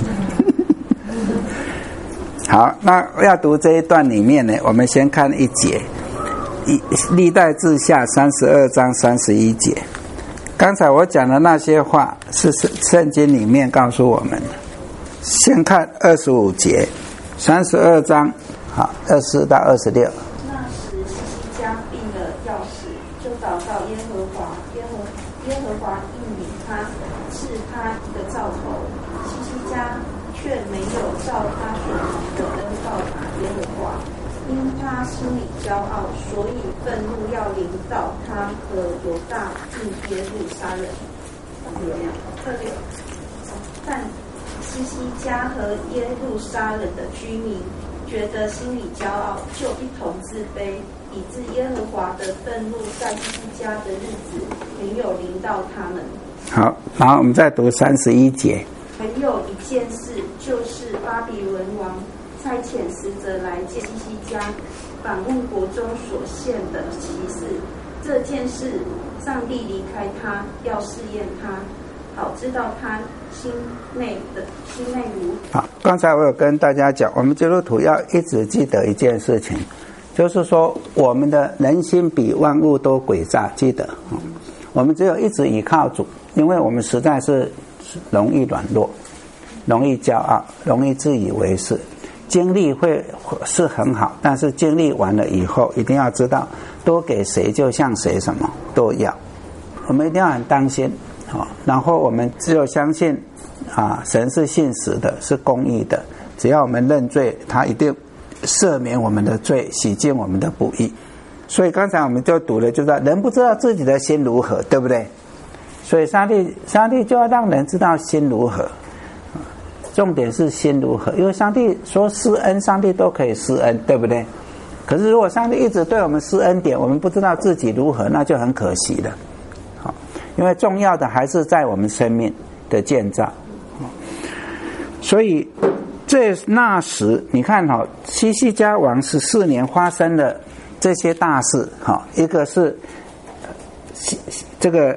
好，那要读这一段里面呢，我们先看一节。历代志下三十二章三十一节，刚才我讲的那些话是圣经里面告诉我们的。先看二十五节，三十二章，好，二十四到二十六。 那时希西家病了要死，就祷告耶和华，耶和耶和华应允他，赐他一个兆头。希西家却没有照他所蒙的恩报答耶和华。因他心里骄傲，所以愤怒要临到他和犹大并耶路撒冷。二六，但希西家和耶路撒冷的居民觉得心里骄傲，就一同自卑，以致耶和华的愤怒在希西家的日子没有临到他们。 好，然后我们再读三十一节。 还有一件事，就是巴比伦王差遣使者来见希西家，访问国中所献的奇事。这件事，上帝离开他，要试验他，好知道他心内的心内如何。 好，刚才我有跟大家讲，我们基督徒要一直记得一件事情，就是说我们的人心比万物都诡诈。记得，我们只有一直倚靠主，因为我们实在是容易软弱，容易骄傲，容易自以为是。经历会是很好，但是经历完了以后，一定要知道多给谁就像谁什么都要。我们一定要很当心，好，然后我们只有相信啊，神是信实的，是公义的。只要我们认罪，他一定赦免我们的罪，洗净我们的不义。所以刚才我们就读了，就是人不知道自己的心如何，对不对？所以上帝，上帝就要让人知道心如何。重点是心如何，因为上帝说施恩，上帝都可以施恩，对不对？可是如果上帝一直对我们施恩典，我们不知道自己如何，那就很可惜了。好，因为重要的还是在我们生命的建造。所以这那时，你看哈，希西家王十四年发生了这些大事，哈，一个是这个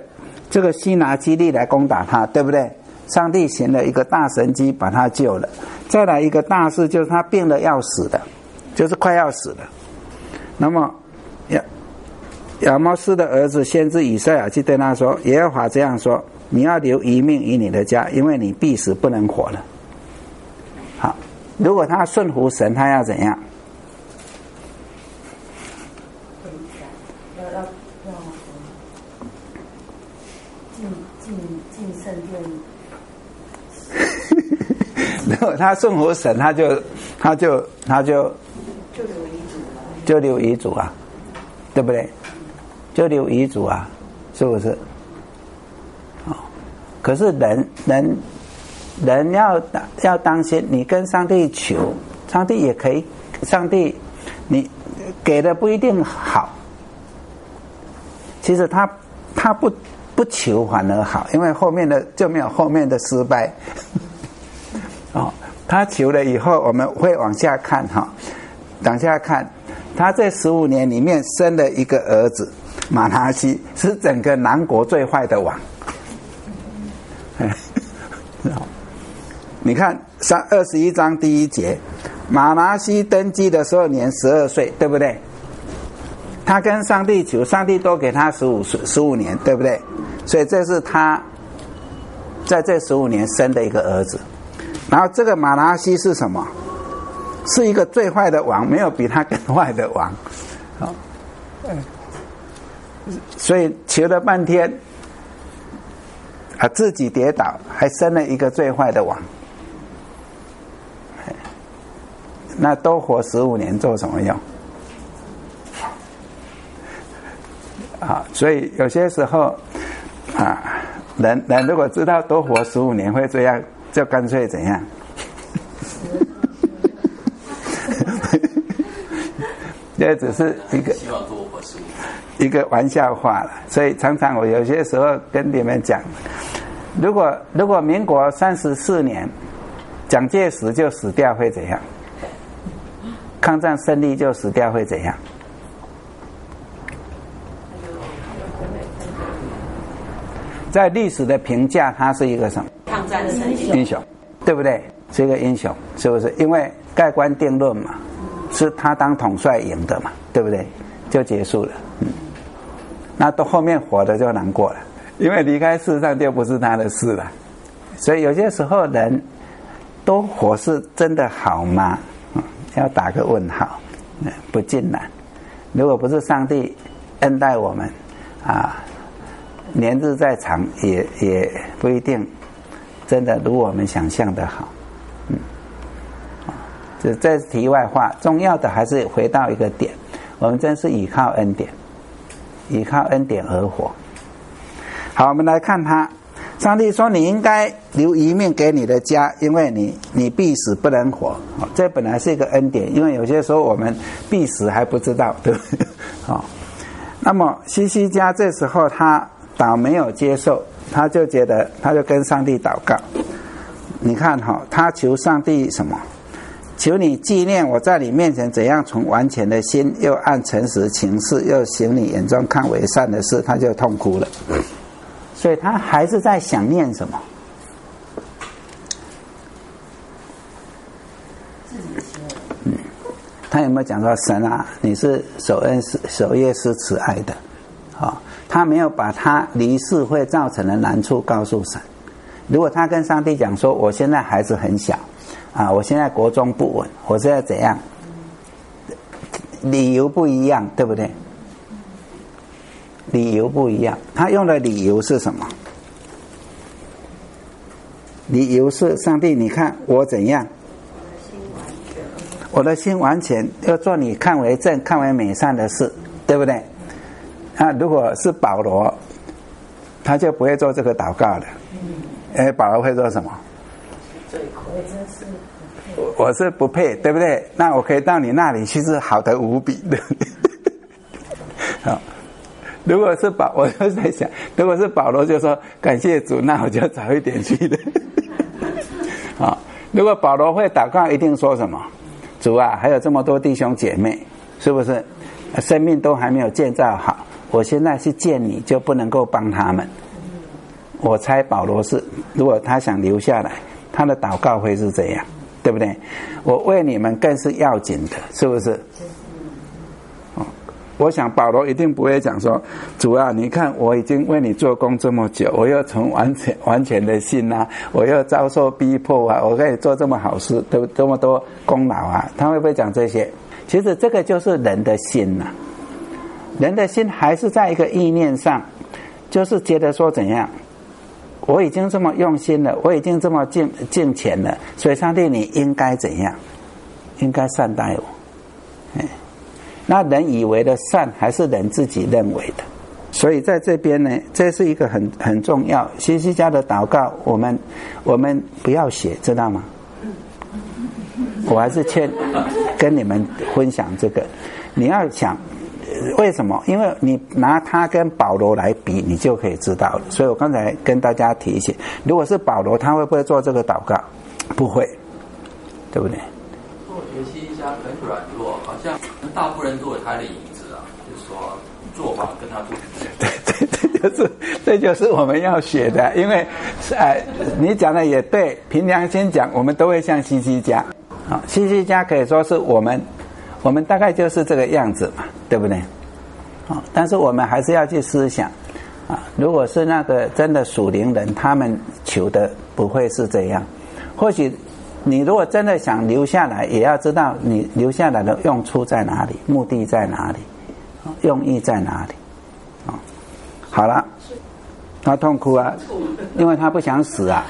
这个西拿基利来攻打他，对不对？上帝行了一个大神迹把他救了。再来一个大事，就是他病了要死的，就是快要死了。那么亚亚摩斯的儿子先知以赛亚去对他说，耶和华这样说，你要留一命于你的家，因为你必死不能活了。好，如果他顺服神，他要怎样？ 要要要进进进圣殿。 如果他顺服神，他就他就他就就留遗嘱了， 就留遗嘱啊，对不对？就留遗嘱啊，是不是？哦，可是人人人要要当心，你跟上帝求，上帝也可以，上帝你给的不一定好。其实他他不不求反而好，因为后面的就没有后面的失败。哦，他求了以后，我们会往下看哈，往下看，他这十五年里面生了一个儿子马拿西，是整个南国最坏的王。你看三二十一章第一节，马拿西登基的时候年十二岁，对不对？他跟上帝求，上帝多给他十五岁十五年，对不对？所以这是他在这十五年生的一个儿子。然后这个马拿西是什么？是一个最坏的王，没有比他更坏的王。好，所以求了半天，啊，自己跌倒，还生了一个最坏的王。那多活十五年做什么用？啊，所以有些时候啊，人人如果知道多活十五年会这样，就干脆怎样？这只是一个希望多活十五年一个玩笑话了。所以常常我有些时候跟你们讲，如果如果民国三十四年蒋介石就死掉会怎样？抗战胜利就死掉会怎样？在历史的评价，他是一个什么？ 抗战的英雄，对不对？是一个英雄，是不是？因为盖棺定论嘛，是他当统帅赢的嘛，对不对？就结束了。嗯，那到后面活的就难过了，因为离开世上就不是他的事了。所以有些时候人多活是真的好吗？嗯，要打个问号，不尽然。如果不是上帝恩待我们啊，年日再长也也不一定真的如我们想象的好。嗯，这这是题外话，重要的还是回到一个点，我们真是依靠恩典，依靠恩典而活。好，我们来看他，上帝说你应该留一命给你的家，因为你你必死不能活。这本来是一个恩典，因为有些时候我们必死还不知道，对不对？好，那么西西家这时候他倒没有接受，他就觉得他就跟上帝祷告。你看哈，他求上帝什么？求你纪念我在你面前怎样从完全的心，又按诚实行事，又行你眼中看为善的事，他就痛哭了。所以他还是在想念什么？嗯，他有没有讲到神啊？你是守恩施守业施慈爱的，好、哦，他没有把他离世会造成的难处告诉神。如果他跟上帝讲说，我现在孩子很小啊，我现在国中不稳，我现在怎样？理由不一样，对不对？理由不一样，他用的理由是什么？理由是上帝，你看我怎样？我的心完全要做你看为正、看为美善的事，对不对？啊，如果是保罗，他就不会做这个祷告的。哎，保罗会做什么？我我是不配，对不对？那我可以到你那里去，是好的无比的。好。如果是保，我就在想，如果是保罗就说感谢主，那我就早一点去的。啊，如果保罗会祷告，一定说什么？主啊，还有这么多弟兄姐妹，是不是？生命都还没有建造好，我现在去见你，就不能够帮他们。 我猜保罗是，如果他想留下来，他的祷告会是这样，对不对？我为你们更是要紧的，是不是？哦，我想保罗一定不会讲说，主啊，你看我已经为你做工这么久，我又从完全完全的信啊，我又遭受逼迫啊，我可以做这么好事，都这么多功劳啊，他会不会讲这些？其实这个就是人的心呐、啊，人的心还是在一个意念上，就是觉得说怎样。我已经这么用心了，我已经这么敬敬虔了，所以上帝你应该怎样？应该善待我。哎，那人以为的善，还是人自己认为的？所以在这边呢，这是一个很很重要。西西家的祷告，我们我们不要写，知道吗？我还是劝跟你们分享这个，你要想。为什么？因为你拿他跟保罗来比，你就可以知道了。所以我刚才跟大家提醒，如果是保罗，他会不会做这个祷告？不会，对不对？ 我觉得西西家很软弱，好像大部分人都有他的影子啊，就是说做法跟他不一样。 对对对，就是这就是我们要学的，因为呃，你讲的也对，凭良心讲，我们都会像西西家。好，西西家可以说是我们。我们大概就是这个样子嘛，对不对？啊，但是我们还是要去思想啊，如果是那个真的属灵人，他们求的不会是这样。或许你如果真的想留下来，也要知道你留下来的用处在哪里，目的在哪里，用意在哪里。啊，好了，他痛哭啊，因为他不想死啊。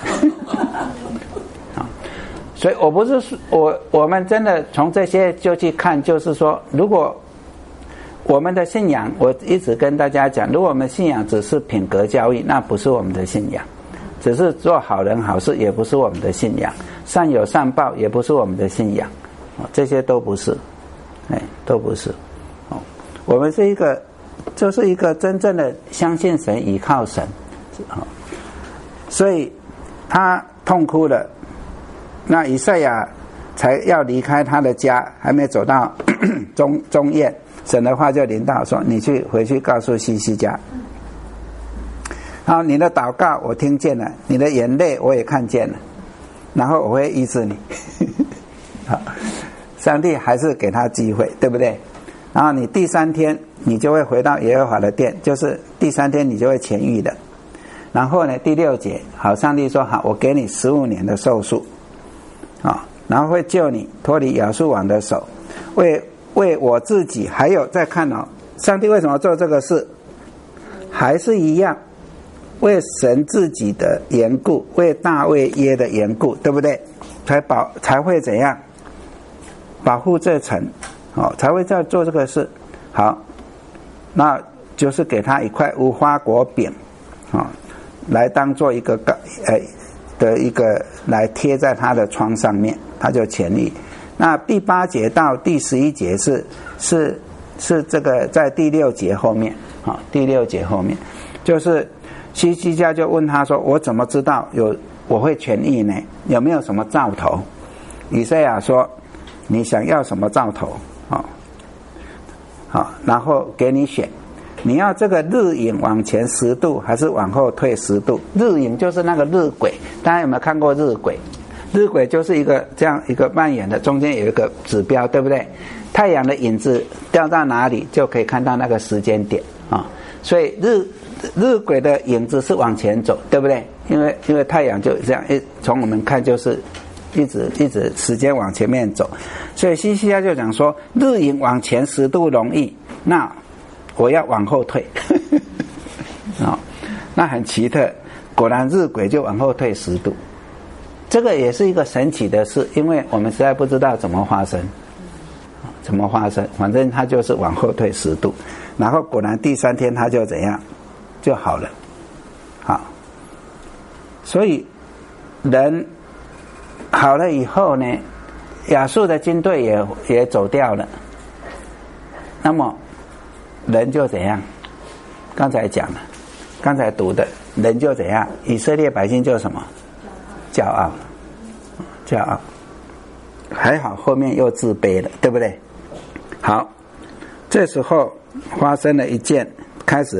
所以我不是我我们真的从这些就去看，就是说，如果我们的信仰，我一直跟大家讲，如果我们信仰只是品格教育，那不是我们的信仰；只是做好人好事，也不是我们的信仰；善有善报，也不是我们的信仰。这些都不是，哎，都不是。哦，我们是一个，就是一个真正的相信神、倚靠神。哦，所以他痛哭了。那以赛亚才要离开他的家，还没走到中中宴，神的话就临到说：“你去回去告诉西西家，好，你的祷告我听见了，你的眼泪我也看见了，然后我会医治你。”好，上帝还是给他机会，对不对？然后你第三天你就会回到耶和华的殿，就是第三天你就会痊愈的。然后呢，第六节，好，上帝说：“好，我给你十五年的寿数。”啊，然后会救你脱离亚述王的手，为为我自己，还有再看哦，上帝为什么做这个事？还是一样，为神自己的缘故，为大卫耶的缘故，对不对？才保才会怎样？保护这城，哦，才会在做这个事。好，那就是给他一块无花果饼，啊，哦，来当做一个告呃。的一个来贴在他的窗上面，他就痊愈。那第八节到第十一节是是是这个在第六节后面啊，第六节后面就是西西家就问他说：“我怎么知道有我会痊愈呢？有没有什么兆头？”以赛亚说：“你想要什么兆头？啊，好，然后给你选。”你要这个日影往前十度，还是往后退十度？日影就是那个日晷，大家有没有看过日晷？日晷就是一个这样一个蔓延的，中间有一个指标，对不对？太阳的影子掉到哪里，就可以看到那个时间点啊。所以日日晷的影子是往前走，对不对？因为因为太阳就这样一从我们看就是一直一直时间往前面走，所以西西家就讲说，日影往前十度容易，那我要往后退。哦，那很奇特，果然日晷就往后退十度。这个也是一个神奇的事，因为我们实在不知道怎么发生，怎么发生，反正它就是往后退十度，然后果然第三天它就怎样就好了。好，所以人好了以后呢，亚述的军队也也走掉了，那么人就怎样？刚才讲了，刚才读的人就怎样？以色列百姓就什么？骄傲，骄傲。还好后面又自卑了，对不对？好，这时候发生了一件，开始了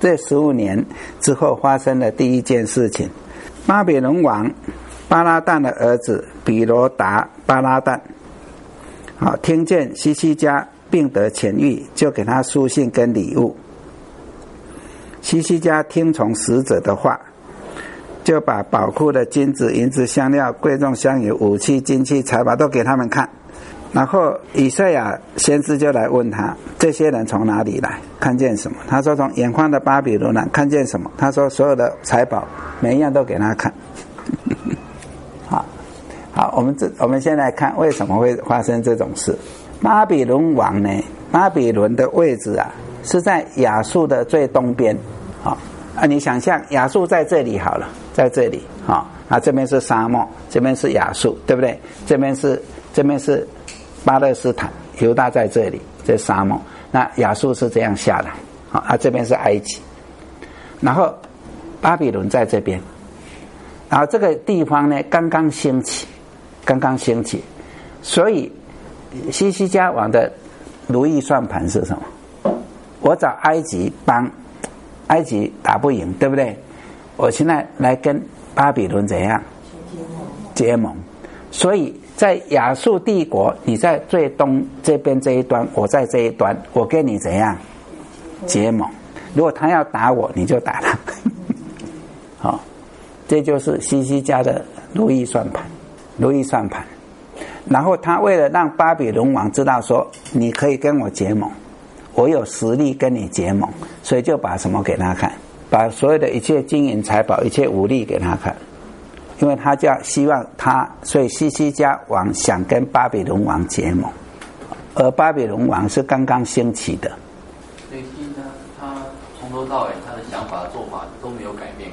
这十五年之后发生的第一件事情，巴比伦王巴拉旦的儿子比罗达巴拉旦，好，听见西西家病得痊愈，就给他书信跟礼物。西西家听从使者的话，就把宝库的金子、银子、香料、贵重香油、武器、金器、财宝都给他们看。然后以赛亚先知就来问他，这些人从哪里来，看见什么？他说从远方的巴比伦来，看见什么？他说所有的财宝每一样都给他看。好，好，我们这我们先来看为什么会发生这种事。巴比伦王呢，巴比伦的位置啊是在亚述的最东边。好啊，你想象亚述在这里好了，在这里啊，啊这边是沙漠，这边是亚述，对不对？这边是这边是巴勒斯坦，犹大在这里，这沙漠。那亚述是这样下来，啊，这边是埃及，然后巴比伦在这边，然后这个地方呢刚刚兴起，刚刚兴起，所以西西家王的如意算盘是什么？我找埃及帮，埃及打不赢，对不对？我现在来跟巴比伦怎样结盟？所以在亚述帝国，你在最东这边这一端，我在这一端，我跟你怎样结盟？如果他要打我，你就打他。好，这就是西西家的如意算盘，如意算盘。然后他为了让巴比伦王知道说，你可以跟我结盟，我有实力跟你结盟，所以就把什么给他看？把所有的一切金银财宝、一切武力给他看。因为他叫希望他，所以西西家王想跟巴比伦王结盟，而巴比伦王是刚刚兴起的。 所以呢，他从头到尾他的想法做法都没有改变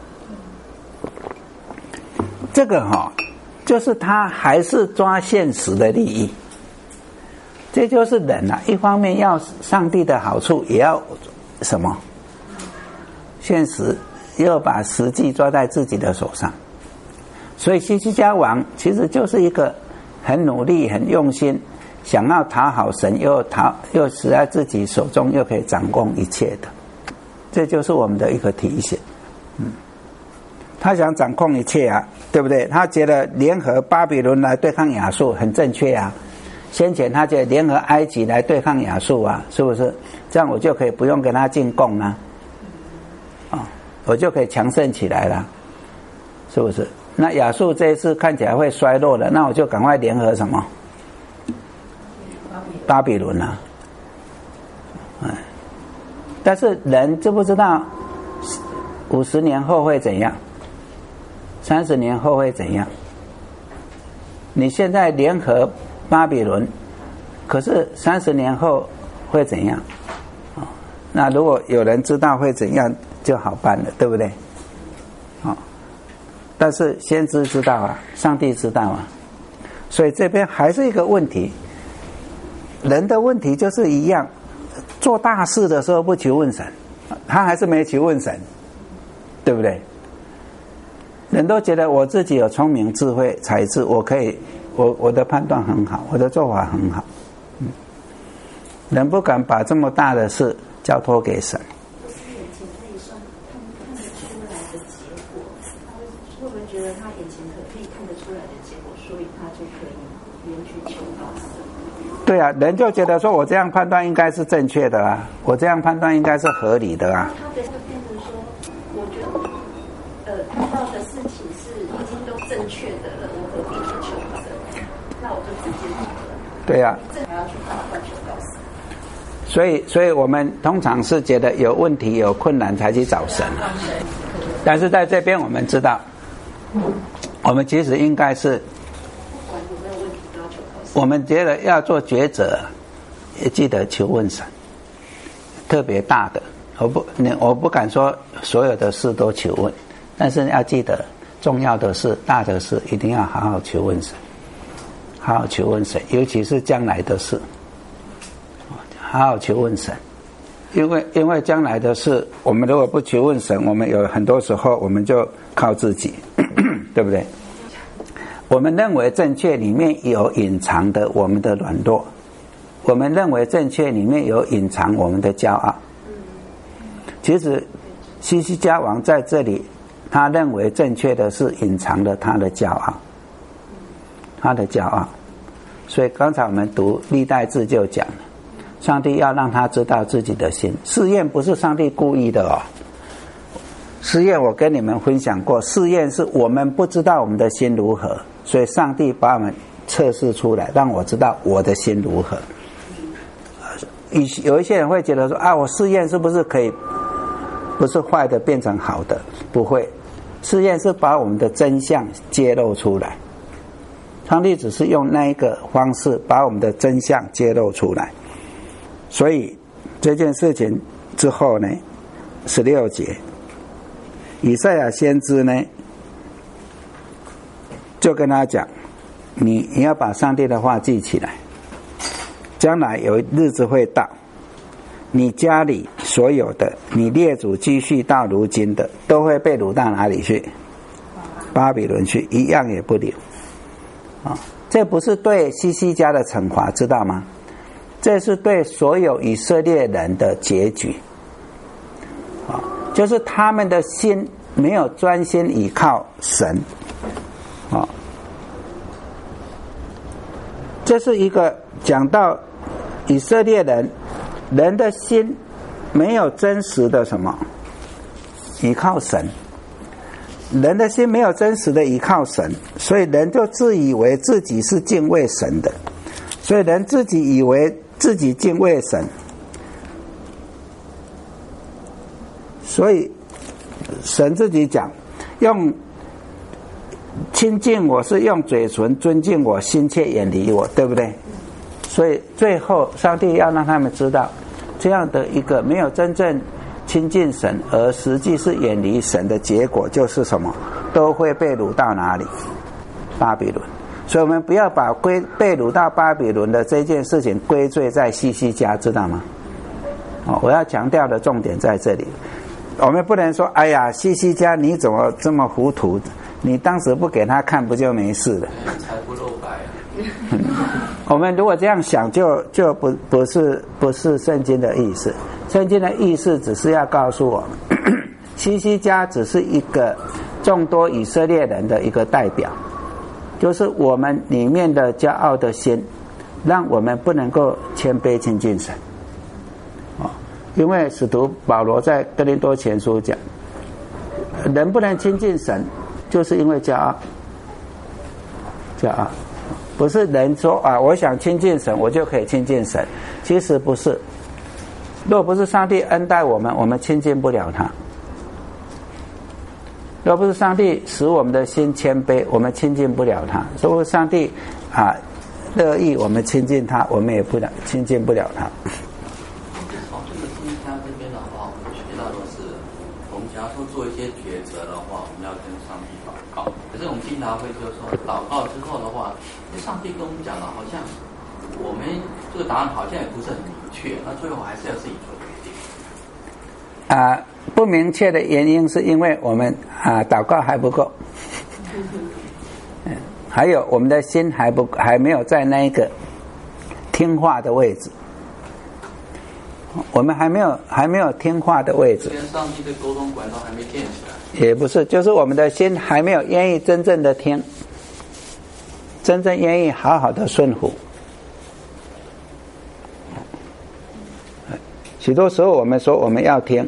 过。 这个哈、哦，就是他还是抓现实的利益。这就是人啊，一方面要上帝的好处，也要什么？现实，要把实际抓在自己的手上。所以西西家王其实就是一个很努力、很用心，想要讨好神，又讨又使在自己手中又可以掌控一切的，这就是我们的一个提醒。嗯，他想掌控一切啊，对不对？他觉得联合巴比伦来对抗亚述很正确啊。先前他觉得联合埃及来对抗亚述啊，是不是？这样我就可以不用跟他进贡了，啊、哦，我就可以强盛起来了，是不是？那亚述这一次看起来会衰落了，那我就赶快联合什么？巴比伦啊！哎，但是人知不知道五十年后会怎样？三十年后会怎样？你现在联合巴比伦，可是三十年后会怎样？哦，那如果有人知道会怎样，就好办了，对不对？好。但是先知知道啊，上帝知道啊，所以这边还是一个问题。人的问题就是一样，做大事的时候不求问神，他还是没求问神，对不对？人都觉得我自己有聪明、智慧、才智，我可以，我我的判断很好，我的做法很好，嗯，人不敢把这么大的事交托给神。 觉得他眼前可可以看得出来的结果，所以他就可以不用去求告神。 对啊，人就觉得说我这样判断应该是正确的啊，我这样判断应该是合理的啊。 他的会变成说，我觉得呃看到的事情是已经都正确的了，我何必去求神？那我就直接好了。 对啊， 这还要去赶快求告神。 所以，所以我们通常是觉得有问题、有困难才去找神，但是在这边我们知道。我们其实应该是，我们觉得要做抉择，也记得求问神。特别大的，我不，我不敢说所有的事都求问，但是要记得重要的事、大的事，一定要好好求问神，好好求问神，尤其是将来的事，好好求问神。因为因为将来的事，我们如果不求问神，我们有很多时候我们就靠自己，对不对？我们认为正确里面有隐藏的我们的软弱，我们认为正确里面有隐藏我们的骄傲， 其实西西家王在这里，他认为正确的是隐藏了他的骄傲，他的骄傲。所以刚才我们读历代志就讲了，上帝要让他知道自己的心。试验不是上帝故意的哦，试验我跟你们分享过，试验是我们不知道我们的心如何，所以上帝把我们测试出来，让我知道我的心如何。有一些人会觉得说啊，我试验是不是可以不是坏的变成好的？不会，试验是把我们的真相揭露出来。上帝只是用那一个方式把我们的真相揭露出来。所以这件事情之后呢，十六节，以赛亚先知呢就跟他讲，你你要把上帝的话记起来，将来有日子会到，你家里所有的，你列祖积蓄到如今的，都会被掳到哪里去？巴比伦去，一样也不留。啊，这不是对西西家的惩罚，知道吗？这是对所有以色列人的结局。啊，就是他们的心没有专心倚靠神。啊，这是一个讲到以色列人人的心没有真实的什么倚靠神，人的心没有真实的倚靠神，所以人就自以为自己是敬畏神的，所以人自己以为自己敬畏神，所以神自己讲，用亲近我是用嘴唇尊敬我，心却远离我，对不对？所以最后上帝要让他们知道，这样的一个没有真正亲近神而实际是远离神的结果就是什么？都会被掳到哪里？巴比伦。所以我们不要把归被掳到巴比伦的这件事情归罪在西西家，知道吗？哦，我要强调的重点在这里。我们不能说哎呀，西西家你怎么这么糊涂，你当时不给他看不就没事了？ 财不露白啊。 我们如果这样想就就不不是不是圣经的意思。圣经的意思只是要告诉我们，西西家只是一个众多以色列人的一个代表，就是我们里面的骄傲的心，让我们不能够谦卑亲近神。因为使徒保罗在哥林多前书讲，人不能亲近神，就是因为骄傲。骄傲不是人说啊，我想亲近神，我就可以亲近神，其实不是。若不是上帝恩待我们，我们亲近不了他；若不是上帝使我们的心谦卑，我们亲近不了他。如果上帝啊乐意我们亲近他，我们也不了亲近不了他。 从这个西西家这边的话，我们学到的是，我们假如说做一些抉择的话，我们要跟上帝祷告。可是我们经常会就是说，祷告之后的话，上帝跟我们讲的，好像我们这个答案好像也不是很明确，那最后还是要自己做决定。 啊、呃，不明确的原因是因为我们啊、呃、祷告还不够，嗯，还有我们的心还不还没有在那一个听话的位置，我们还没有还没有听话的位置， 跟上帝的沟通管道还没建起来。 也不是，就是我们的心还没有愿意真正的听，真正愿意好好的顺服。许多时候我们说我们要听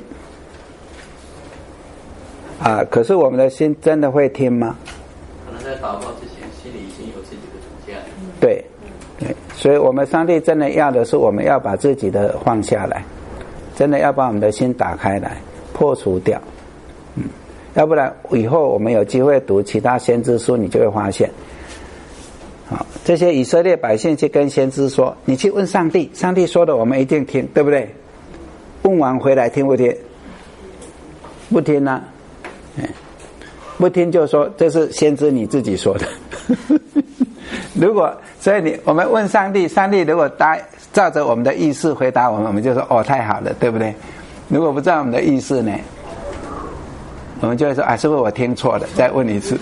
啊，可是我们的心真的会听吗？ 可能在祷告之前，心里已经有自己的主见。 对，对，所以我们上帝真的要的是我们要把自己的放下来，真的要把我们的心打开来，破除掉。嗯，要不然以后我们有机会读其他先知书，你就会发现，好，这些以色列百姓去跟先知说，你去问上帝，上帝说的我们一定听，对不对？问完回来听不听？不听啊，不听就说这是先知你自己说的。如果所以你我们问上帝，上帝如果答照着我们的意思回答我们，我们就说哦太好了，对不对？如果不照我们的意思呢，我们就会说啊是不是我听错了？再问一次。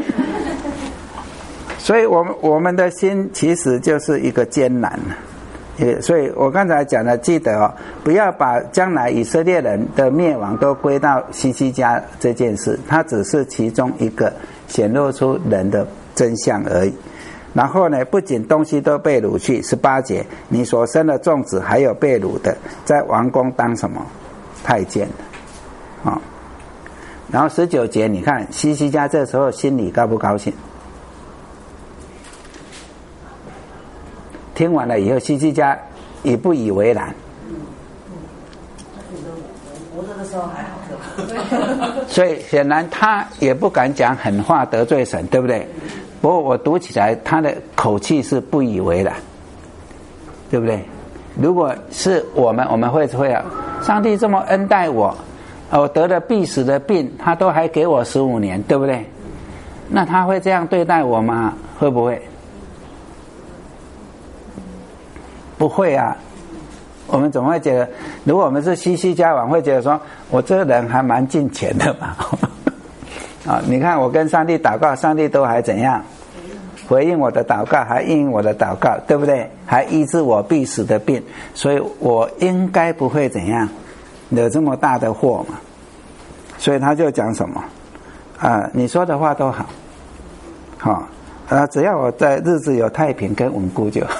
所以我们我们的心其实就是一个艰难， 也所以我刚才讲的，记得哦，不要把将来以色列人的灭亡都归到西西家这件事，它只是其中一个显露出人的真相而已。然后呢，不仅东西都被掳去，十八节，你所生的众子还有被掳的，在王宫当什么太监的啊、哦。然后十九节，你看西西家这时候心里高不高兴？听完了以后，西西家也不以为然。 活着的时候还好， 所以显然他也不敢讲狠话得罪神，对不对？不过我读起来，他的口气是不以为然，对不对？如果是我们，我们会会啊，上帝这么恩待我，我得了必死的病，他都还给我十五年，对不对？那他会这样对待我吗？会不会？不会啊。我们总会觉得，如果我们是西西家王，会觉得说我这个人还蛮敬虔的嘛。啊，你看我跟上帝祷告，上帝都还怎样回应我的祷告，还应我的祷告，对不对？还医治我必死的病，所以我应该不会怎样惹这么大的祸嘛。所以他就讲什么啊，你说的话都好，好啊，只要我在日子有太平跟稳固就好。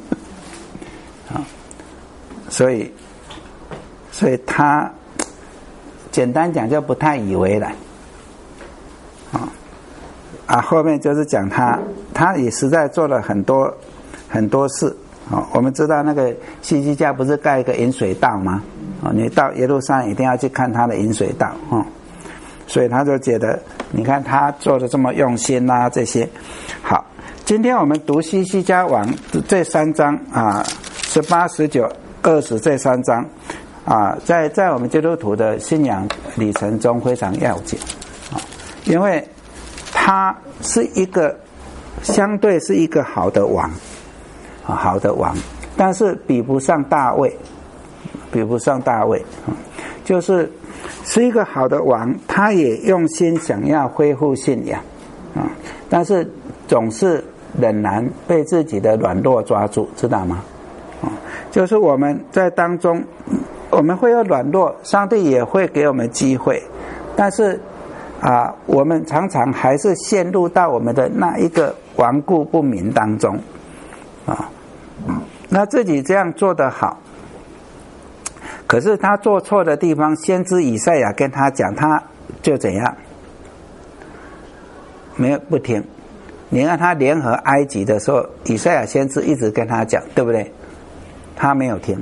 所以，所以他简单讲就不太以为然，啊啊，后面就是讲他，他也实在做了很多很多事啊。我们知道那个西西家不是盖一个引水道吗？啊，你到耶路撒冷一定要去看他的引水道啊。所以他就觉得，你看他做的这么用心啊，这些好。今天我们读西西家王这三章啊，十八、十九。二十这三章啊，在在我们基督徒的信仰里程中非常要紧啊，因为他是一个相对是一个好的王啊，好的王，但是比不上大卫，比不上大卫啊，就是是一个好的王，他也用心想要恢复信仰啊，但是总是仍然被自己的软弱抓住，知道吗？就是我们在当中，我们会有软弱，上帝也会给我们机会，但是啊，我们常常还是陷入到我们的那一个顽固不明当中啊。那自己这样做得好，可是他做错的地方，先知以赛亚跟他讲，他就怎样，没有不听。你看他联合埃及的时候，以赛亚先知一直跟他讲，对不对？他没有听，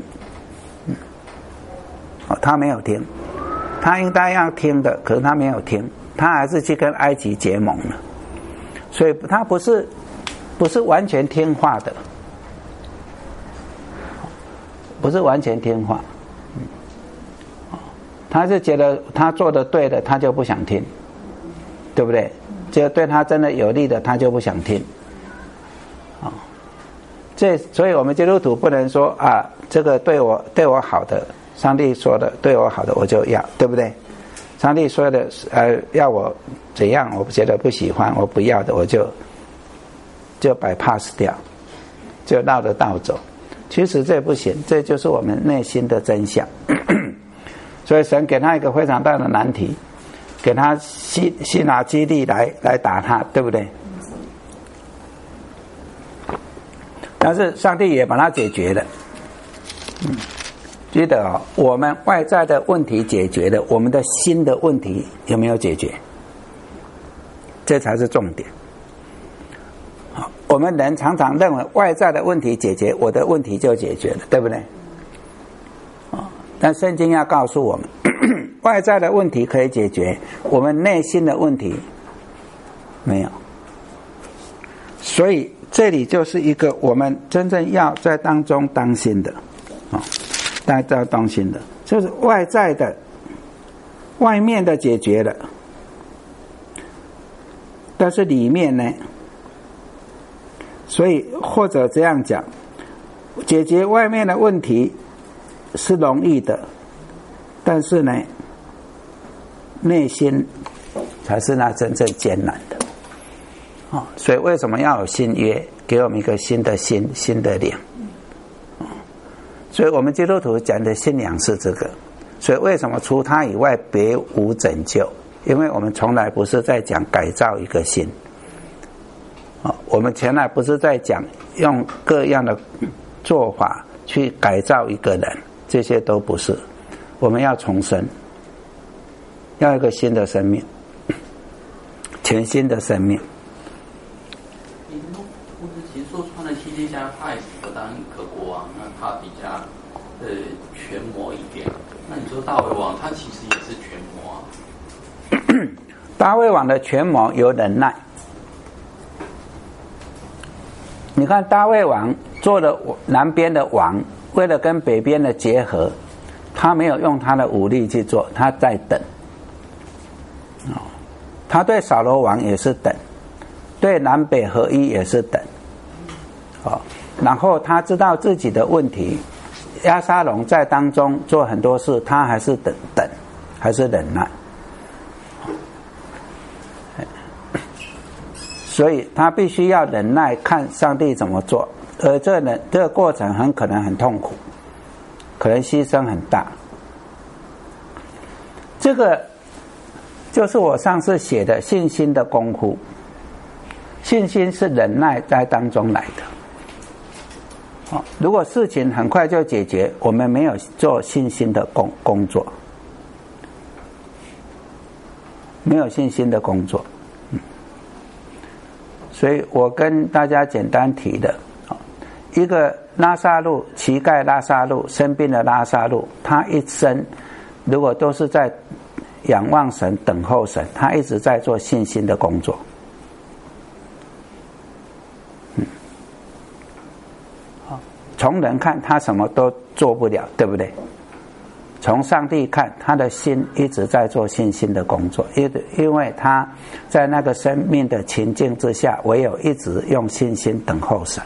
哦，他没有听，他应该要听的，可是他没有听，他还是去跟埃及结盟了，所以他不是不是完全听话的，不是完全听话，他是觉得他做的对的，他就不想听，对不对？就对他真的有利的，他就不想听。这，所以我们基督徒不能说啊，这个对我对我好的，上帝说的对我好的我就要，对不对？上帝说的呃要我怎样，我觉得不喜欢，我不要的，我就就bypass掉，就绕着道走。其实这不行，这就是我们内心的真相。所以神给他一个非常大的难题，给他西西拿基地来来打他，对不对？但是上帝也把它解决了。嗯，记得哦，我们外在的问题解决了，我们的心的问题有没有解决？这才是重点。好，我们人常常认为外在的问题解决，我的问题就解决了，对不对？但圣经要告诉我们，外在的问题可以解决，我们内心的问题没有。所以这里就是一个我们真正要在当中当心的啊，大家要当心的，就是外在的、外面的解决了，但是里面呢？所以或者这样讲，解决外面的问题是容易的，但是呢，内心才是那真正艰难的。哦，所以为什么要有新约？给我们一个新的心、新的灵。哦， 所以我们基督徒讲的信仰是这个。所以为什么除他以外别无拯救？因为我们从来不是在讲改造一个心，我们从来不是在讲用各样的做法去改造一个人，这些都不是。我们要重生，要一个新的生命，全新的生命。 吴子晴说穿了，希西家他也可当一个国王，那他比较呃权谋一点。那你说大卫王，他其实也是权谋啊。 大卫王的权谋有忍耐。你看大卫王做了南边的王，为了跟北边的结合，他没有用他的武力去做，他在等。他对扫罗王也是等，对南北合一也是等。然后他知道自己的问题，押沙龙在当中做很多事，他还是等等，还是忍耐。所以他必须要忍耐，看上帝怎么做，而这个这个过程很可能很痛苦，可能牺牲很大。这个就是我上次写的信心的功夫。信心是忍耐在当中来的。如果事情很快就解决，我们没有做信心的工工作，没有信心的工作。所以我跟大家简单提的，一个拉撒路，乞丐拉撒路，生病的拉撒路，他一生如果都是在仰望神、等候神，他一直在做信心的工作。嗯，从人看他什么都做不了，对不对？从上帝看，他的心一直在做信心的工作，因因为他在那个生命的情境之下，唯有一直用信心等候神。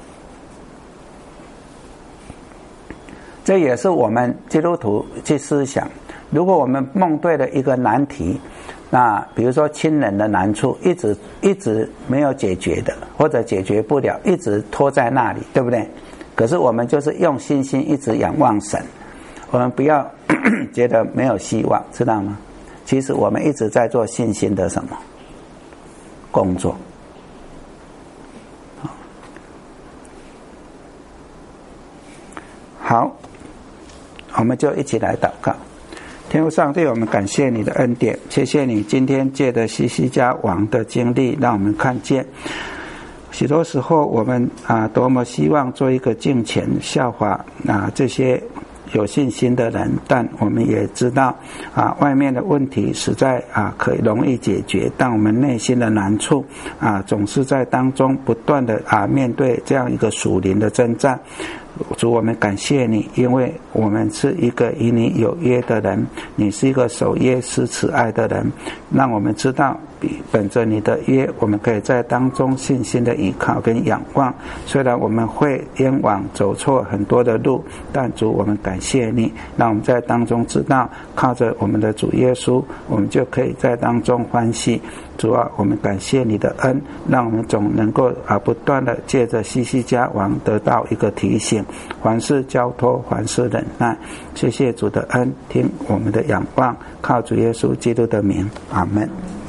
这也是我们基督徒去思想，如果我们梦对了一个难题，那比如说亲人的难处一直一直没有解决的，或者解决不了，一直拖在那里，对不对？可是我们就是用信心一直仰望神，我们不要咳咳觉得没有希望，知道吗？其实我们一直在做信心的什么工作。好，我们就一起来祷告。天父上帝，我们感谢你的恩典，谢谢你今天借着希西家王的经历，让我们看见许多时候我们啊多么希望做一个敬虔效法啊这些有信心的人，但我们也知道啊外面的问题实在啊可以容易解决，但我们内心的难处啊总是在当中不断的啊面对这样一个属灵的征战。主，我们感谢你，因为我们是一个与你有约的人，你是一个守约施慈爱的人，让我们知道本着你的约，我们可以在当中信心的依靠跟仰望。虽然我们会冤枉走错很多的路，但主，我们感谢你，让我们在当中知道靠着我们的主耶稣，我们就可以在当中欢喜。主啊，我们感谢你的恩，让我们总能够啊不断的借着希西家王得到一个提醒，凡事交托，凡事忍耐。谢谢主的恩，听我们的仰望，靠主耶稣基督的名，阿们。